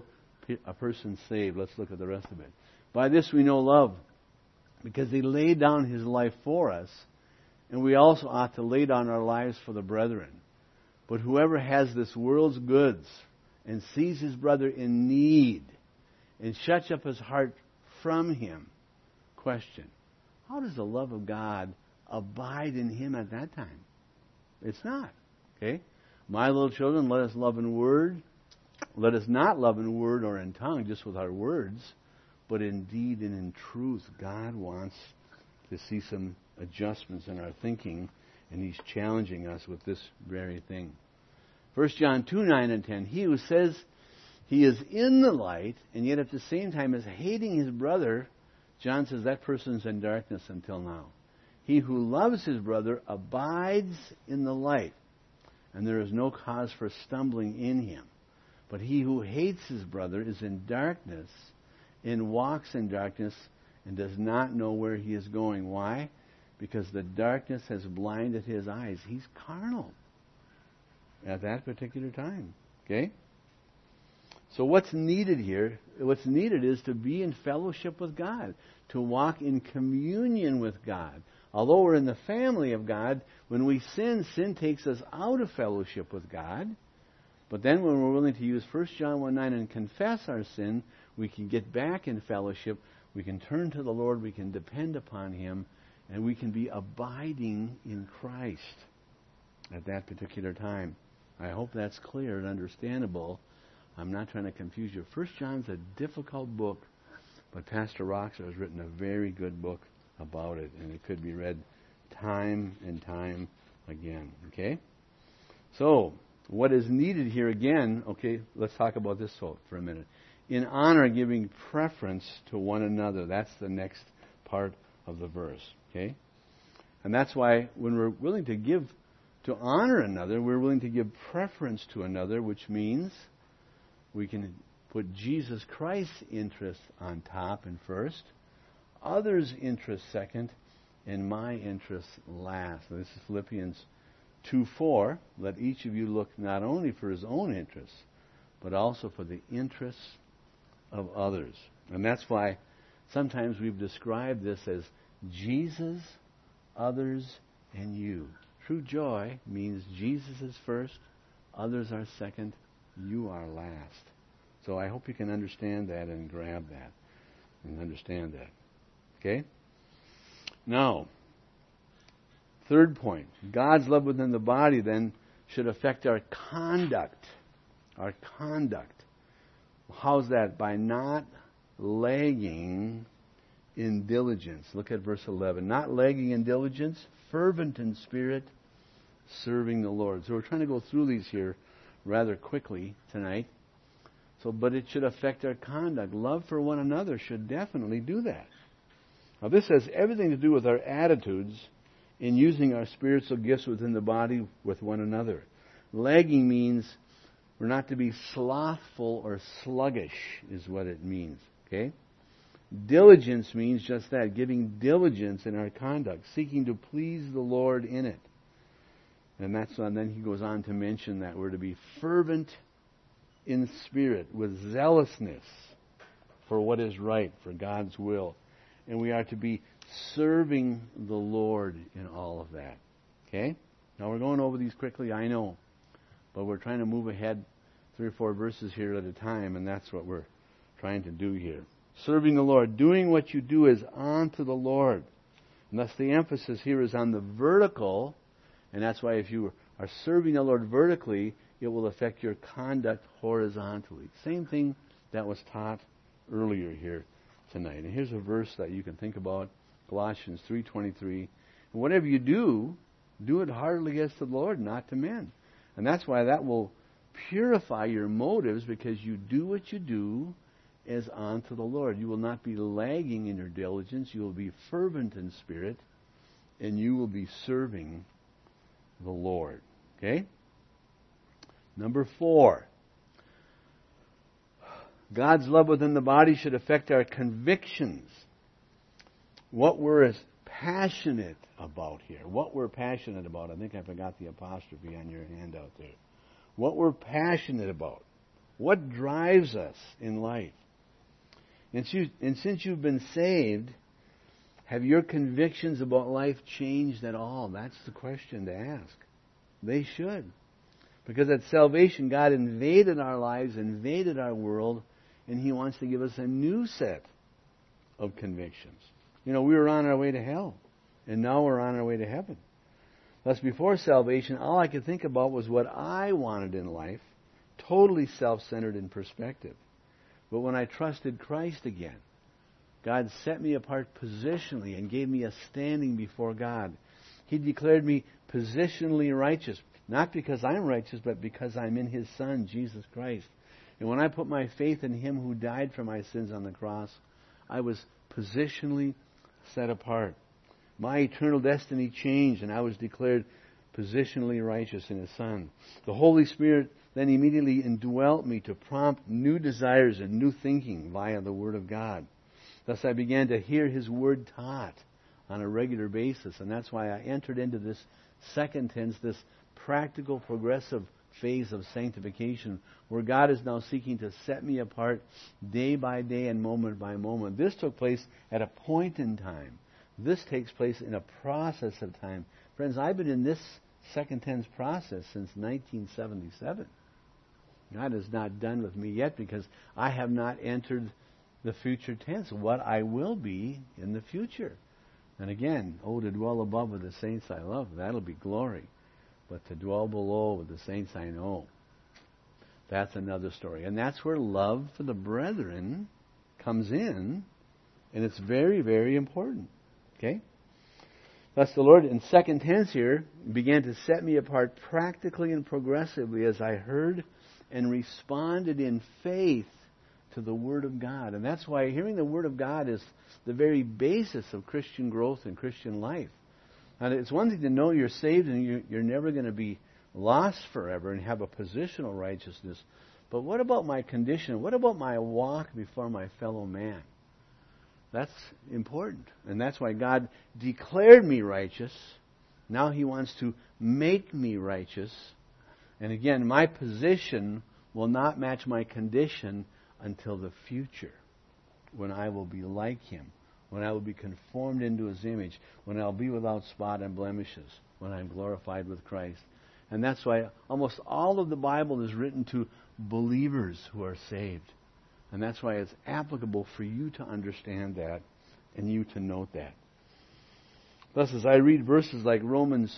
a person saved. Let's look at the rest of it. By this we know love, because He laid down His life for us, and we also ought to lay down our lives for the brethren. But whoever has this world's goods and sees his brother in need and shuts up his heart from him, question, how does the love of God abide in him at that time? It's not. Okay? My little children, let us love in word. Let us not love in word or in tongue, just with our words, but in deed and in truth. God wants to see some adjustments in our thinking, and He's challenging us with this very thing. 1 John 2:9 and 10. He who says he is in the light, and yet at the same time is hating his brother, John says that person's in darkness until now. He who loves his brother abides in the light, and there is no cause for stumbling in him. But he who hates his brother is in darkness and walks in darkness and does not know where he is going. Why? Because the darkness has blinded his eyes. He's carnal at that particular time. Okay? So what's needed here? What's needed is to be in fellowship with God, to walk in communion with God. Although we're in the family of God, when we sin, sin takes us out of fellowship with God. But then when we're willing to use 1 John 1:9 and confess our sin, we can get back in fellowship. We can turn to the Lord. We can depend upon Him. And we can be abiding in Christ at that particular time. I hope that's clear and understandable. I'm not trying to confuse you. 1 John's a difficult book, but Pastor Roxer has written a very good book about it, and it could be read time and time again. Okay? So, what is needed here again, okay, let's talk about this for a minute. In honor, giving preference to one another. That's the next part of the verse. Okay? And that's why when we're willing to honor another, we're willing to give preference to another, which means we can put Jesus Christ's interests on top and first, others' interests second, and my interests last. Now, this is Philippians 2:4. Let each of you look not only for his own interests, but also for the interests of others. And that's why sometimes we've described this as Jesus, others, and you. True joy means Jesus is first, others are second, you are last. So I hope you can understand that and grab that and understand that. Okay? Now, third point. God's love within the body then should affect our conduct. Our conduct. How's that? By not lagging in diligence. Look at verse 11. Not lagging in diligence, fervent in spirit, serving the Lord. So we're trying to go through these here rather quickly tonight. But it should affect our conduct. Love for one another should definitely do that. Now this has everything to do with our attitudes in using our spiritual gifts within the body with one another. Lagging means we're not to be slothful or sluggish is what it means. Okay? Diligence means just that, giving diligence in our conduct, seeking to please the Lord in it. And then he goes on to mention that we're to be fervent in spirit, with zealousness for what is right, for God's will. And we are to be serving the Lord in all of that. Okay? Now we're going over these quickly, I know. But we're trying to move ahead 3 or 4 verses here at a time, and that's what we're trying to do here. Serving the Lord. Doing what you do is unto the Lord. And thus the emphasis here is on the vertical, and that's why if you are serving the Lord vertically, it will affect your conduct horizontally. Same thing that was taught earlier here tonight. And here's a verse that you can think about, Colossians 3:23. And whatever you do, do it heartily as to the Lord, not to men. And that's why that will purify your motives, because you do what you do as unto the Lord. You will not be lagging in your diligence. You will be fervent in spirit, and you will be serving the Lord. Okay? Number 4. God's love within the body should affect our convictions. What we're passionate about here. What we're passionate about. I think I forgot the apostrophe on your handout there. What we're passionate about. What drives us in life? And since you've been saved, have your convictions about life changed at all? That's the question to ask. They should. Because at salvation, God invaded our lives, invaded our world, and He wants to give us a new set of convictions. We were on our way to hell, and now we're on our way to heaven. Thus, before salvation, all I could think about was what I wanted in life, totally self-centered in perspective. But when I trusted Christ again, God set me apart positionally and gave me a standing before God. He declared me positionally righteous, not because I'm righteous, but because I'm in His Son, Jesus Christ. And when I put my faith in Him who died for my sins on the cross, I was positionally set apart. My eternal destiny changed, and I was declared positionally righteous in His Son. The Holy Spirit then immediately indwelt me to prompt new desires and new thinking via the Word of God. Thus I began to hear His Word taught on a regular basis, and that's why I entered into this second tense, this practical, progressive phase of sanctification, where God is now seeking to set me apart day by day and moment by moment. This took place at a point in time. This takes place in a process of time. Friends, I've been in this second tense process since 1977. God is not done with me yet because I have not entered the future tense, what I will be in the future. And again, to dwell above with the saints I love, that'll be glory. But to dwell below with the saints I know, that's another story. And that's where love for the brethren comes in, and it's very, very important. Okay? Thus the Lord, in second tense here, began to set me apart practically and progressively as I heard and responded in faith to the Word of God. And that's why hearing the Word of God is the very basis of Christian growth and Christian life. And it's one thing to know you're saved and you're never going to be lost forever and have a positional righteousness. But what about my condition? What about my walk before my fellow man? That's important. And that's why God declared me righteous. Now He wants to make me righteous. And again, my position will not match my condition until the future, when I will be like Him, when I will be conformed into His image, when I'll be without spot and blemishes, when I'm glorified with Christ. And that's why almost all of the Bible is written to believers who are saved. And that's why it's applicable for you to understand that and you to note that. Thus, as I read verses like Romans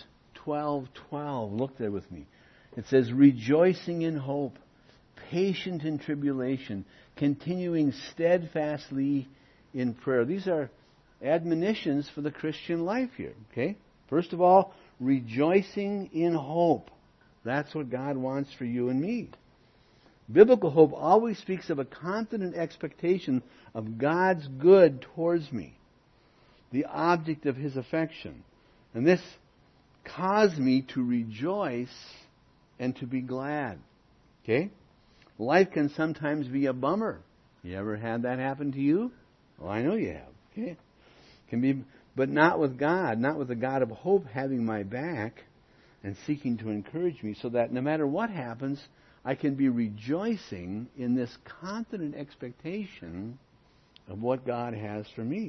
12:12, look there with me. It says, rejoicing in hope, patient in tribulation, continuing steadfastly in prayer. These are admonitions for the Christian life here. Okay? First of all, rejoicing in hope. That's what God wants for you and me. Biblical hope always speaks of a confident expectation of God's good towards me, the object of His affection. And this caused me to rejoice and to be glad. Okay? Life can sometimes be a bummer. You ever had that happen to you? Well, I know you have. Okay? Can be, but not with God, not with the God of hope having my back and seeking to encourage me, so that no matter what happens, I can be rejoicing in this confident expectation of what God has for me.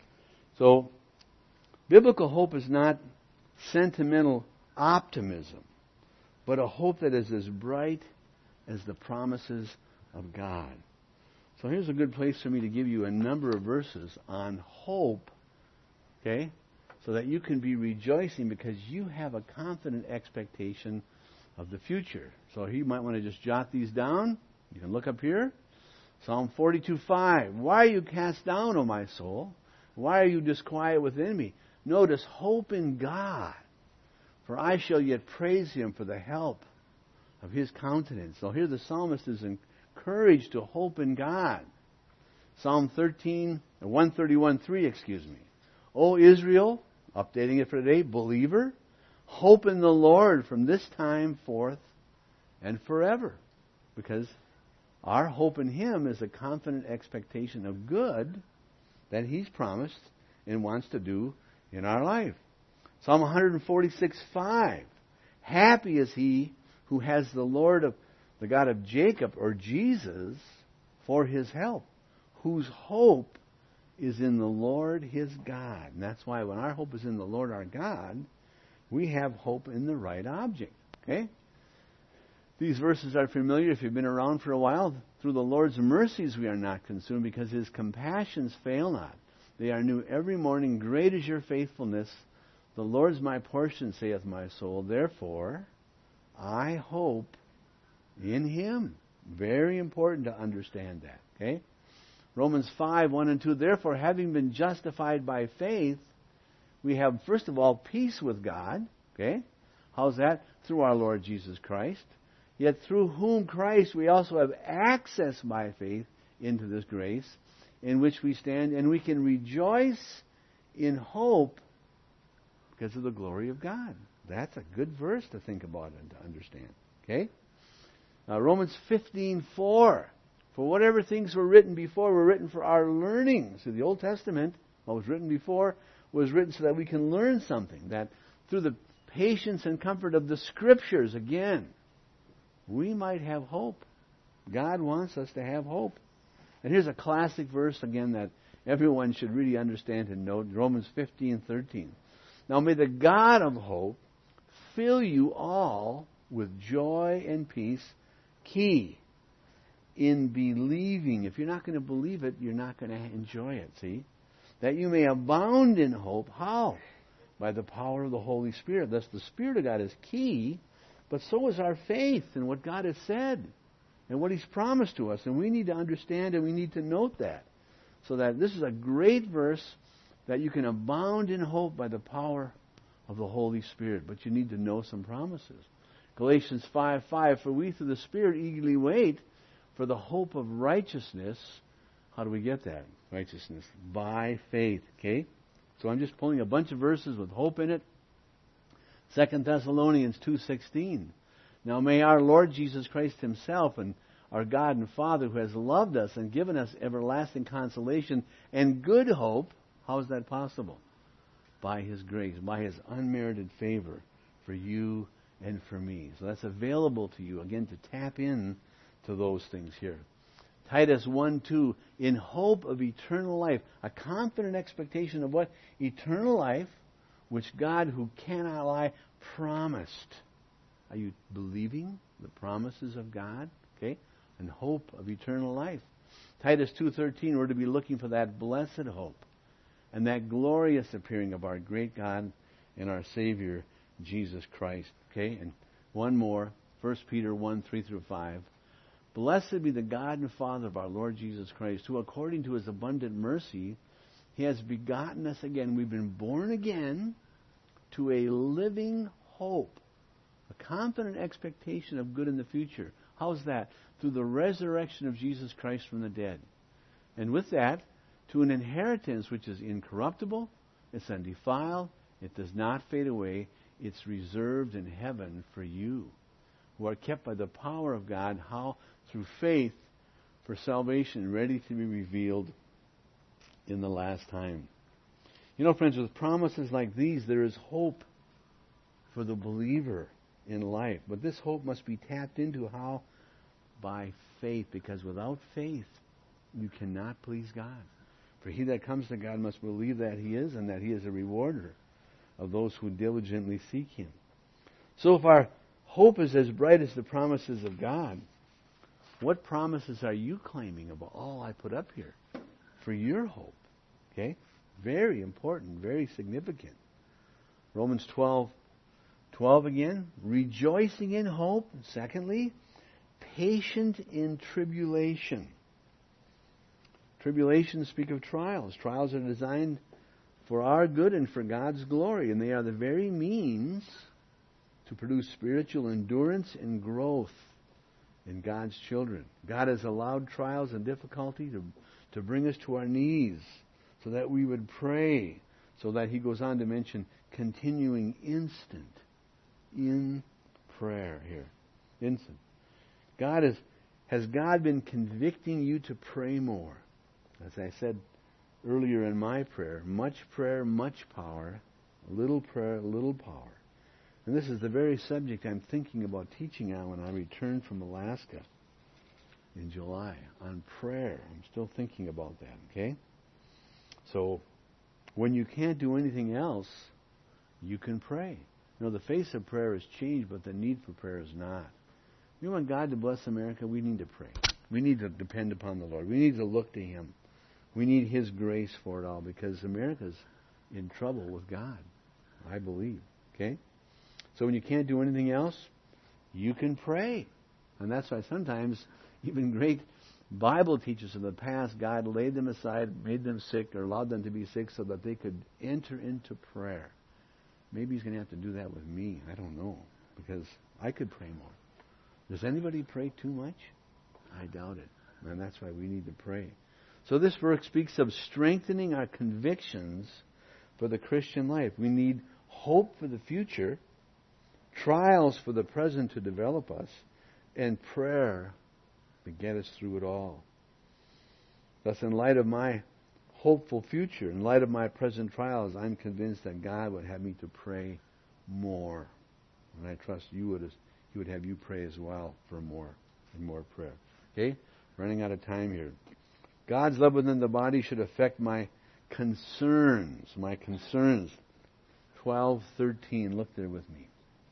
So, biblical hope is not sentimental optimism, but a hope that is as bright as the promises of God. So here's a good place for me to give you a number of verses on hope, okay, so that you can be rejoicing because you have a confident expectation of the future. So you might want to just jot these down. You can look up here. Psalm 42:5. Why are you cast down, O my soul? Why are you disquiet within me? Notice, hope in God, for I shall yet praise Him for the help of His countenance. So here the psalmist is encouraged to hope in God. Psalm 131:3, O Israel, updating it for today, believer, hope in the Lord from this time forth and forever. Because our hope in Him is a confident expectation of good that He's promised and wants to do in our life. Psalm 146:5. Happy is he who has the Lord the God of Jacob, or Jesus, for his help, whose hope is in the Lord his God. And that's why when our hope is in the Lord our God, we have hope in the right object. Okay? These verses are familiar if you've been around for a while. Through the Lord's mercies we are not consumed, because his compassions fail not. They are new every morning. Great is your faithfulness. The Lord's my portion, saith my soul. Therefore, I hope in him. Very important to understand that. Okay? Romans 5, 1 and 2. Therefore, having been justified by faith, we have, first of all, peace with God. Okay? How's that? Through our Lord Jesus Christ. Yet through whom Christ we also have access by faith into this grace in which we stand, and we can rejoice in hope because of the glory of God. That's a good verse to think about and to understand. Okay? Romans 15:4. For whatever things were written before were written for our learning. So the Old Testament, what was written before, was written so that we can learn something. That through the patience and comfort of the Scriptures, again, we might have hope. God wants us to have hope. And here's a classic verse, again, that everyone should really understand and note. Romans 15:13. Now may the God of hope fill you all with joy and peace. Key in believing. If you're not going to believe it, you're not going to enjoy it, see? That you may abound in hope. How? By the power of the Holy Spirit. Thus the Spirit of God is key, but so is our faith in what God has said and what He's promised to us. And we need to understand and we need to note that. So that this is a great verse that you can abound in hope by the power of the Holy Spirit. But you need to know some promises. Galatians 5:5, for we through the Spirit eagerly wait for the hope of righteousness. How do we get that? Righteousness. By faith. Okay? So I'm just pulling a bunch of verses with hope in it. 2 Thessalonians 2:16. Now may our Lord Jesus Christ Himself and our God and Father, who has loved us and given us everlasting consolation and good hope. How is that possible? By His grace, by His unmerited favor for you and for me. So that's available to you, again, to tap in to those things here. Titus 1:2, in hope of eternal life. A confident expectation of what? Eternal life, which God, who cannot lie, promised. Are you believing the promises of God? Okay? And hope of eternal life. Titus 2:13, we're to be looking for that blessed hope and that glorious appearing of our great God and our Savior, Jesus Christ. Okay? And one more, 1 Peter 1:3-5. Blessed be the God and Father of our Lord Jesus Christ, who according to His abundant mercy, He has begotten us again. We've been born again to a living hope, a confident expectation of good in the future. How's that? Through the resurrection of Jesus Christ from the dead. And with that, to an inheritance which is incorruptible, it's undefiled, it does not fade away, it's reserved in heaven for you, who are kept by the power of God. How? Through faith for salvation, ready to be revealed in the last time. You know, friends, with promises like these, there is hope for the believer in life. But this hope must be tapped into. How? By faith. Because without faith, you cannot please God. For he that comes to God must believe that He is, and that He is a rewarder of those who diligently seek Him. So if our hope is as bright as the promises of God, what promises are you claiming about all I put up here for your hope? Okay? Very important, very significant. Romans 12:12 again. Rejoicing in hope. Secondly, patient in tribulation. Tribulations speak of trials. Trials are designed for our good and for God's glory, and they are the very means to produce spiritual endurance and growth in God's children. God has allowed trials and difficulty to bring us to our knees so that we would pray, so that He goes on to mention continuing instant in prayer here. Instant. Has God been convicting you to pray more? As I said earlier in my prayer, much power, little prayer, little power. And this is the very subject I'm thinking about teaching on when I return from Alaska in July, on prayer. I'm still thinking about that, okay? So, when you can't do anything else, you can pray. You know, the face of prayer has changed, but the need for prayer is not. You want God to bless America? We need to pray. We need to depend upon the Lord. We need to look to Him. We need His grace for it all, because America's in trouble with God, I believe. Okay? So when you can't do anything else, you can pray. And that's why sometimes even great Bible teachers of the past, God laid them aside, made them sick, or allowed them to be sick so that they could enter into prayer. Maybe He's going to have to do that with me. I don't know, because I could pray more. Does anybody pray too much? I doubt it. And that's why we need to pray. So this verse speaks of strengthening our convictions for the Christian life. We need hope for the future, trials for the present to develop us, and prayer to get us through it all. Thus, in light of my hopeful future, in light of my present trials, I'm convinced that God would have me to pray more. And I trust He would have you pray as well for more and more prayer. Okay? Running out of time here. God's love within the body should affect my concerns. My concerns. 12:13. Look there with me.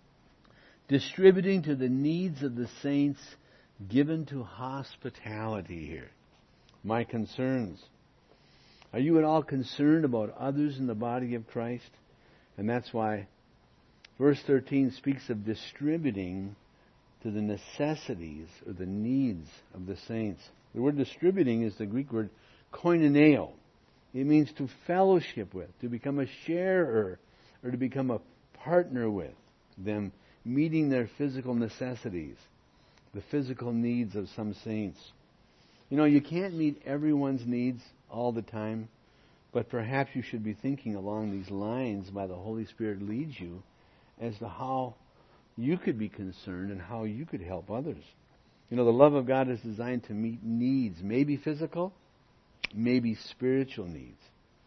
Distributing to the needs of the saints, given to hospitality here. My concerns. Are you at all concerned about others in the body of Christ? And that's why verse 13 speaks of distributing to the necessities or the needs of the saints. The word distributing is the Greek word koinoneo. It means to fellowship with, to become a sharer, or to become a partner with them, meeting their physical necessities, the physical needs of some saints. You know, you can't meet everyone's needs all the time, but perhaps you should be thinking along these lines by the Holy Spirit leads you as to how you could be concerned and how you could help others. You know, the love of God is designed to meet needs, maybe physical, maybe spiritual needs.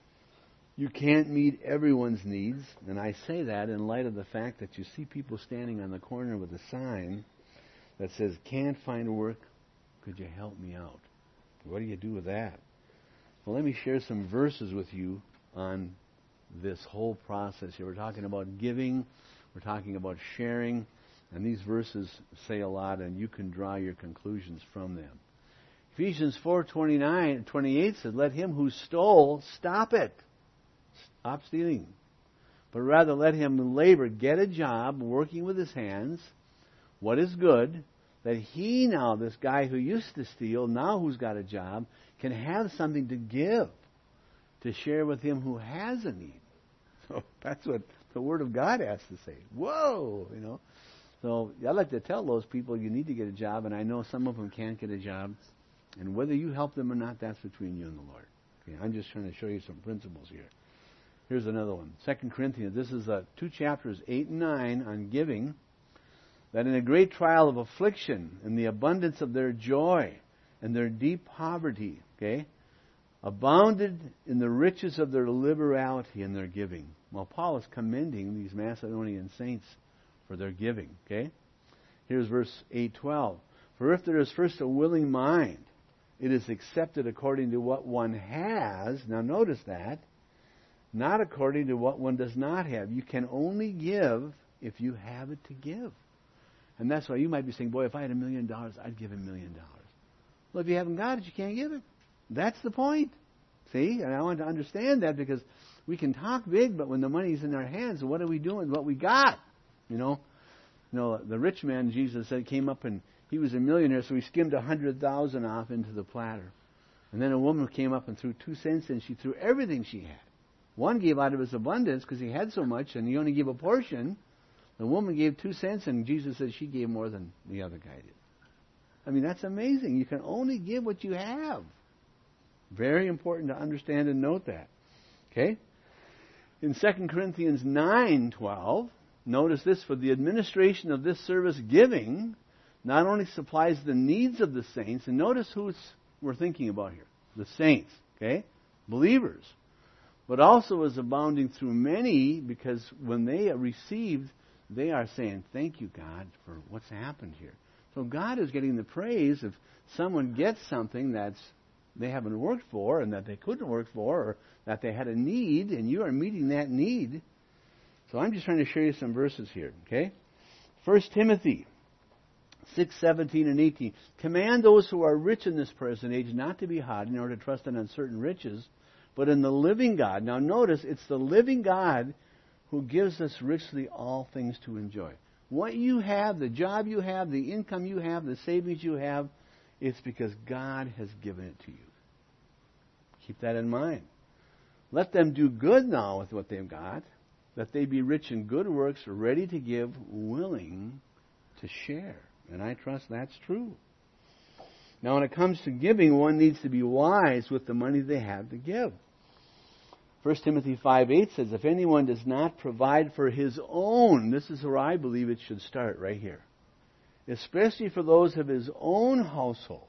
You can't meet everyone's needs, and I say that in light of the fact that you see people standing on the corner with a sign that says, "Can't find work, could you help me out?" What do you do with that? Well, let me share some verses with you on this whole process here. We're talking about giving, we're talking about sharing, and these verses say a lot, and you can draw your conclusions from them. Ephesians 4:29-28 says, "Let him who stole stop it." Stop stealing. But rather let him labor, get a job, working with his hands, what is good, that he now, this guy who used to steal, now who's got a job, can have something to give, to share with him who has a need. So that's what the Word of God has to say. Whoa, you know. So I like to tell those people you need to get a job, and I know some of them can't get a job, and whether you help them or not, that's between you and the Lord. Okay, I'm just trying to show you some principles here. Here's another one. 2 Corinthians. This is 2 chapters, 8 and 9, on giving. That in a great trial of affliction, in the abundance of their joy, and their deep poverty, okay, abounded in the riches of their liberality and their giving. Well, Paul is commending these Macedonian saints for their giving, okay? Here's verse 8:12. "For if there is first a willing mind, it is accepted according to what one has." Now notice that. Not according to what one does not have. You can only give if you have it to give. And that's why you might be saying, "Boy, if I had $1 million, I'd give $1 million." Well, if you haven't got it, you can't give it. That's the point. See? And I want to understand that, because we can talk big, but when the money's in our hands, what are we doing with what we got? You know, the rich man, Jesus said, came up and he was a millionaire, so he skimmed 100,000 off into the platter. And then a woman came up and threw 2 cents, and she threw everything she had. One gave out of his abundance because he had so much, and he only gave a portion. The woman gave 2 cents, and Jesus said she gave more than the other guy did. I mean, that's amazing. You can only give what you have. Very important to understand and note that. Okay? In 2 Corinthians 9:12, notice this: "For the administration of this service, giving, not only supplies the needs of the saints," and notice who we're thinking about here. The saints, okay? Believers. "But also is abounding through many," because when they received they are saying, thank you, God, for what's happened here. So God is getting the praise if someone gets something that's they haven't worked for and that they couldn't work for, or that they had a need, and you are meeting that need. So I'm just trying to show you some verses here, okay? 1 Timothy 6:17 and 18. Command those who are rich in this present age not to be haughty, nor to trust in uncertain riches, but in the living God. Now notice, it's the living God who gives us richly all things to enjoy. What you have, the job you have, the income you have, the savings you have, it's because God has given it to you. Keep that in mind. Let them do good now with what they've got, that they be rich in good works, ready to give, willing to share. And I trust that's true. Now when it comes to giving, one needs to be wise with the money they have to give. 1 Timothy 5:8 says, if anyone does not provide for his own, this is where I believe it should start, right here, especially for those of his own household,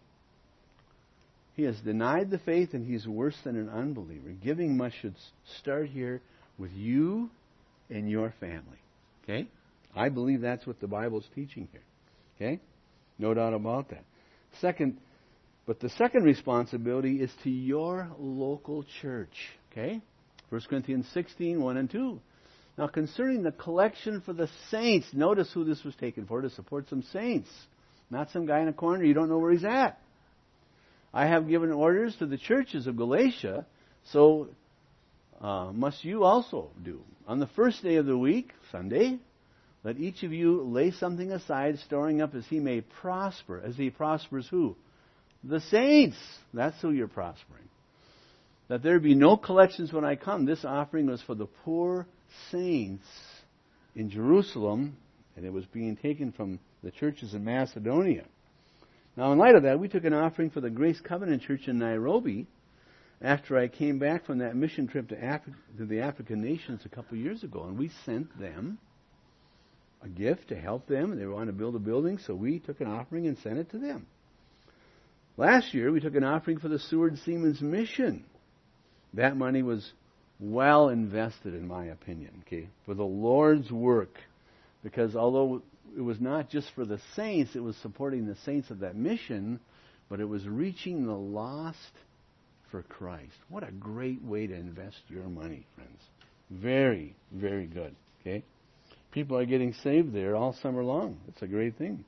he has denied the faith and he's worse than an unbeliever. Giving should start here with you and your family. Okay? I believe that's what the Bible's teaching here. Okay? No doubt about that. But the second responsibility is to your local church. Okay? 1 Corinthians 16:1 and 2. Now concerning the collection for the saints, notice who this was taken for, to support some saints. Not some guy in a corner, you don't know where he's at. I have given orders to the churches of Galatia, so must you also do. On the first day of the week, Sunday, let each of you lay something aside, storing up as he may prosper. As he prospers who? The saints. That's who you're prospering. That there be no collections when I come. This offering was for the poor saints in Jerusalem, and it was being taken from the churches in Macedonia. Now, in light of that, we took an offering for the Grace Covenant Church in Nairobi after I came back from that mission trip to the African nations a couple of years ago, and we sent them a gift to help them. They wanted to build a building, so we took an offering and sent it to them. Last year, we took an offering for the Seward Seamen's Mission. That money was well invested, in my opinion, okay, for the Lord's work. Because although it was not just for the saints, it was supporting the saints of that mission, but it was reaching the lost for Christ. What a great way to invest your money, friends. Very, very good, okay? People are getting saved there all summer long. It's a great thing.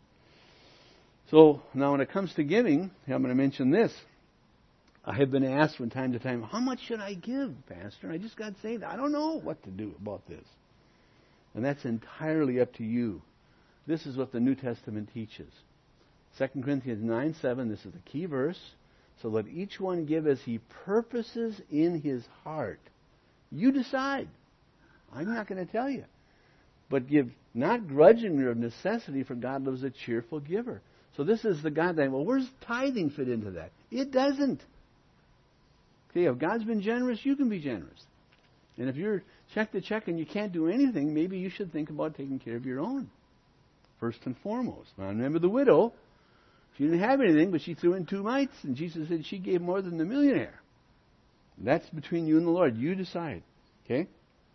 So, now when it comes to giving, I'm going to mention this. I have been asked from time to time, how much should I give, Pastor? I just got saved. I don't know what to do about this. And that's entirely up to you. This is what the New Testament teaches. 2 Corinthians 9:7, this is the key verse. So let each one give as he purposes in his heart. You decide. I'm not going to tell you. But give not grudgingly or of necessity, for God loves a cheerful giver. So this is the guideline. Well, where's tithing fit into that? It doesn't. Okay, if God's been generous, you can be generous. And if you're check to check and you can't do anything, maybe you should think about taking care of your own, first and foremost. Now, remember the widow. She didn't have anything, but she threw in 2 mites, and Jesus said she gave more than the millionaire. That's between you and the Lord. You decide. Okay?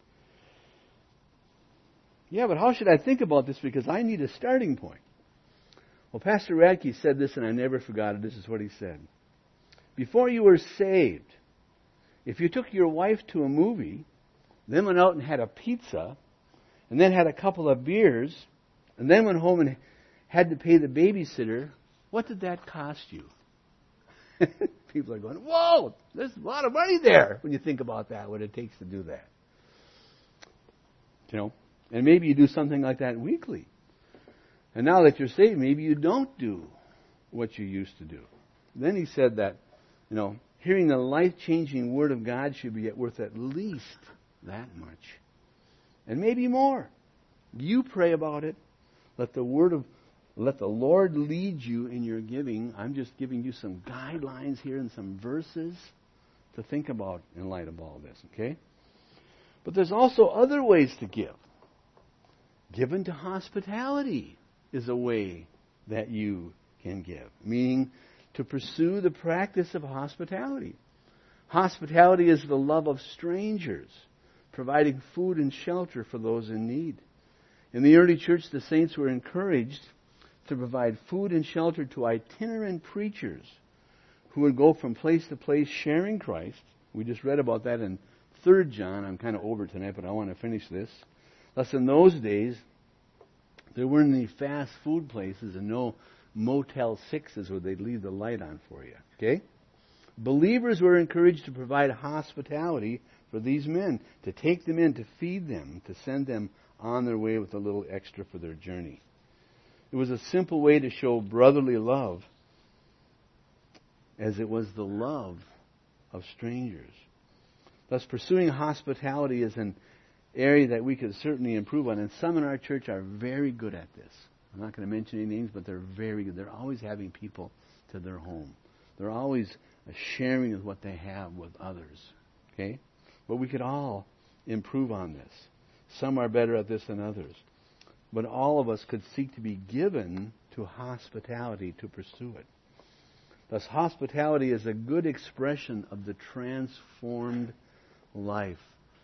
Yeah, but how should I think about this? Because I need a starting point. Well, Pastor Radke said this, and I never forgot it. This is what he said. Before you were saved, if you took your wife to a movie, then went out and had a pizza, and then had a couple of beers, and then went home and had to pay the babysitter, what did that cost you? People are going, whoa, there's a lot of money there when you think about that, what it takes to do that. You know, and maybe you do something like that weekly. And now that you're saved, maybe you don't do what you used to do. Then he said that, you know, hearing the life-changing Word of God should be worth at least that much. And maybe more. You pray about it. Let the Lord lead you in your giving. I'm just giving you some guidelines here and some verses to think about in light of all this, okay? But there's also other ways to give. Given to hospitality is a way that you can give, meaning to pursue the practice of hospitality. Hospitality is the love of strangers, providing food and shelter for those in need. In the early church, the saints were encouraged to provide food and shelter to itinerant preachers who would go from place to place sharing Christ. We just read about that in 3 John. I'm kind of over tonight, but I want to finish this. Thus, in those days, there weren't any fast food places and no Motel 6s where they'd leave the light on for you. Okay? Believers were encouraged to provide hospitality for these men, to take them in, to feed them, to send them on their way with a little extra for their journey. It was a simple way to show brotherly love, as it was the love of strangers. Thus, pursuing hospitality is an area that we could certainly improve on, and some in our church are very good at this. I'm not going to mention any names, but they're very good. They're always having people to their home. They're always sharing of what they have with others. Okay? But we could all improve on this. Some are better at this than others. But all of us could seek to be given to hospitality to pursue it. Thus, hospitality is a good expression of the transformed life.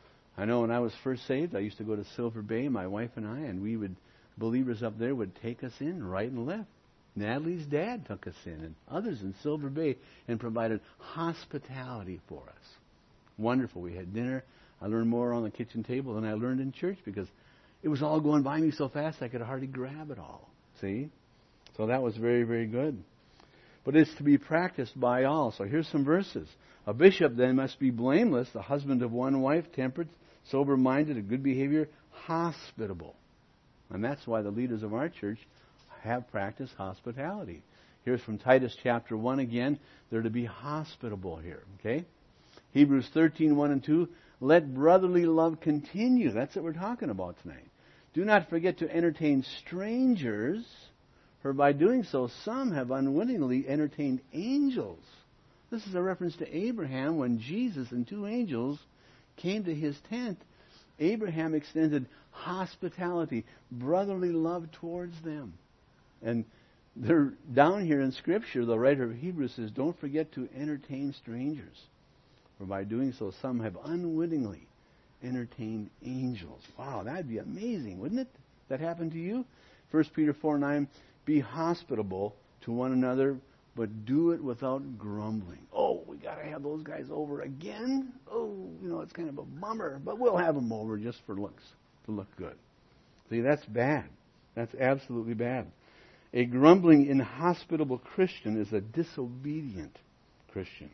I know when I was first saved, I used to go to Silver Bay, my wife and I, and believers up there would take us in right and left. Natalie's dad took us in, and others in Silver Bay, and provided hospitality for us. Wonderful. We had dinner. I learned more on the kitchen table than I learned in church because it was all going by me so fast I could hardly grab it all. See? So that was very, very good. But it's to be practiced by all. So here's some verses. A bishop then must be blameless, the husband of one wife, temperate, sober-minded, of good behavior, hospitable. And that's why the leaders of our church have practiced hospitality. Here's from Titus chapter 1 again. They're to be hospitable here. Okay? Hebrews 13, 1 and 2. Let brotherly love continue. That's what we're talking about tonight. Do not forget to entertain strangers, for by doing so some have unwittingly entertained angels. This is a reference to Abraham when Jesus and 2 angels came to his tent. Abraham extended hospitality, brotherly love towards them. And they're down here in Scripture, the writer of Hebrews says, don't forget to entertain strangers. For by doing so, some have unwittingly entertained angels. Wow, that'd be amazing, wouldn't it? That happened to you? 1 Peter 4:9, be hospitable to one another, but do it without grumbling. Oh, we got to have those guys over again? Oh, it's kind of a bummer, but we'll have them over just for looks, to look good. See, that's bad. That's absolutely bad. A grumbling, inhospitable Christian is a disobedient Christian.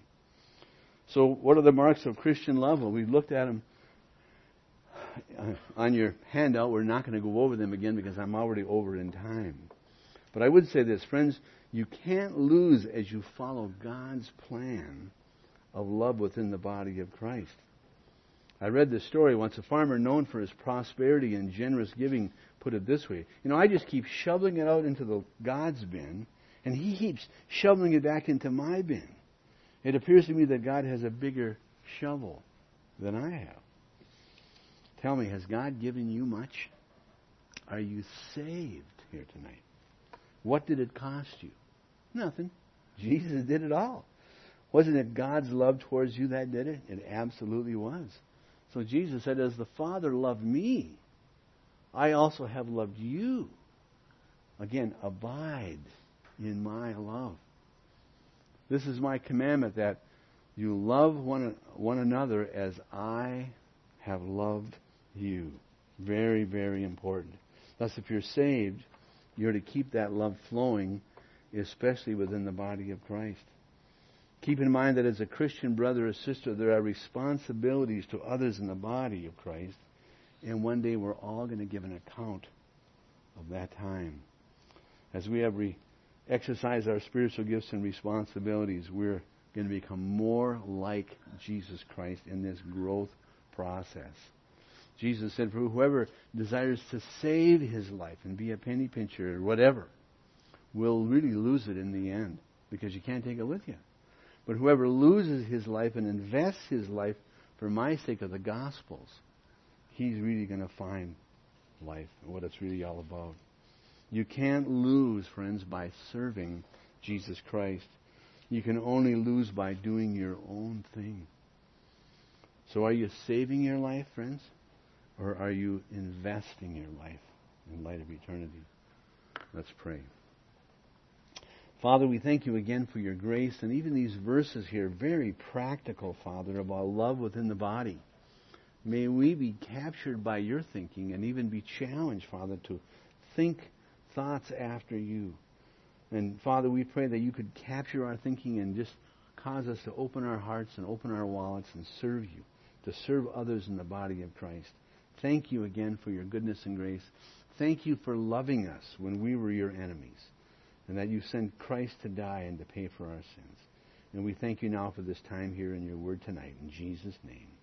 So what are the marks of Christian love? Well, we've looked at them on your handout. We're not going to go over them again because I'm already over in time. But I would say this, friends, you can't lose as you follow God's plan of love within the body of Christ. I read this story once. A farmer known for his prosperity and generous giving put it this way. I just keep shoveling it out into the God's bin, and he keeps shoveling it back into my bin. It appears to me that God has a bigger shovel than I have. Tell me, has God given you much? Are you saved here tonight? What did it cost you? Nothing. Jesus did it all. Wasn't it God's love towards you that did it? It absolutely was. So Jesus said, as the Father loved me, I also have loved you. Again, abide in my love. This is my commandment, that you love one another as I have loved you. Very, very important. Thus, if you're saved, you're to keep that love flowing, especially within the body of Christ. Keep in mind that as a Christian brother or sister, there are responsibilities to others in the body of Christ, and one day we're all going to give an account of that time. As we have exercised our spiritual gifts and responsibilities, we're going to become more like Jesus Christ in this growth process. Jesus said, for whoever desires to save his life and be a penny pincher or whatever, will really lose it in the end, because you can't take it with you. But whoever loses his life and invests his life for my sake of the Gospels, he's really going to find life and what it's really all about. You can't lose, friends, by serving Jesus Christ. You can only lose by doing your own thing. So are you saving your life, friends? Or are you investing your life? in light of eternity. Let's pray. Father, we thank you again for your grace, and even these verses here, very practical, Father, about love within the body. May we be captured by your thinking and even be challenged, Father, to think thoughts after you. And Father, we pray that you could capture our thinking and just cause us to open our hearts and open our wallets and serve you, to serve others in the body of Christ. Thank you again for your goodness and grace. Thank you for loving us when we were your enemies, and that you sent Christ to die and to pay for our sins. And we thank you now for this time here in your word tonight. In Jesus' name.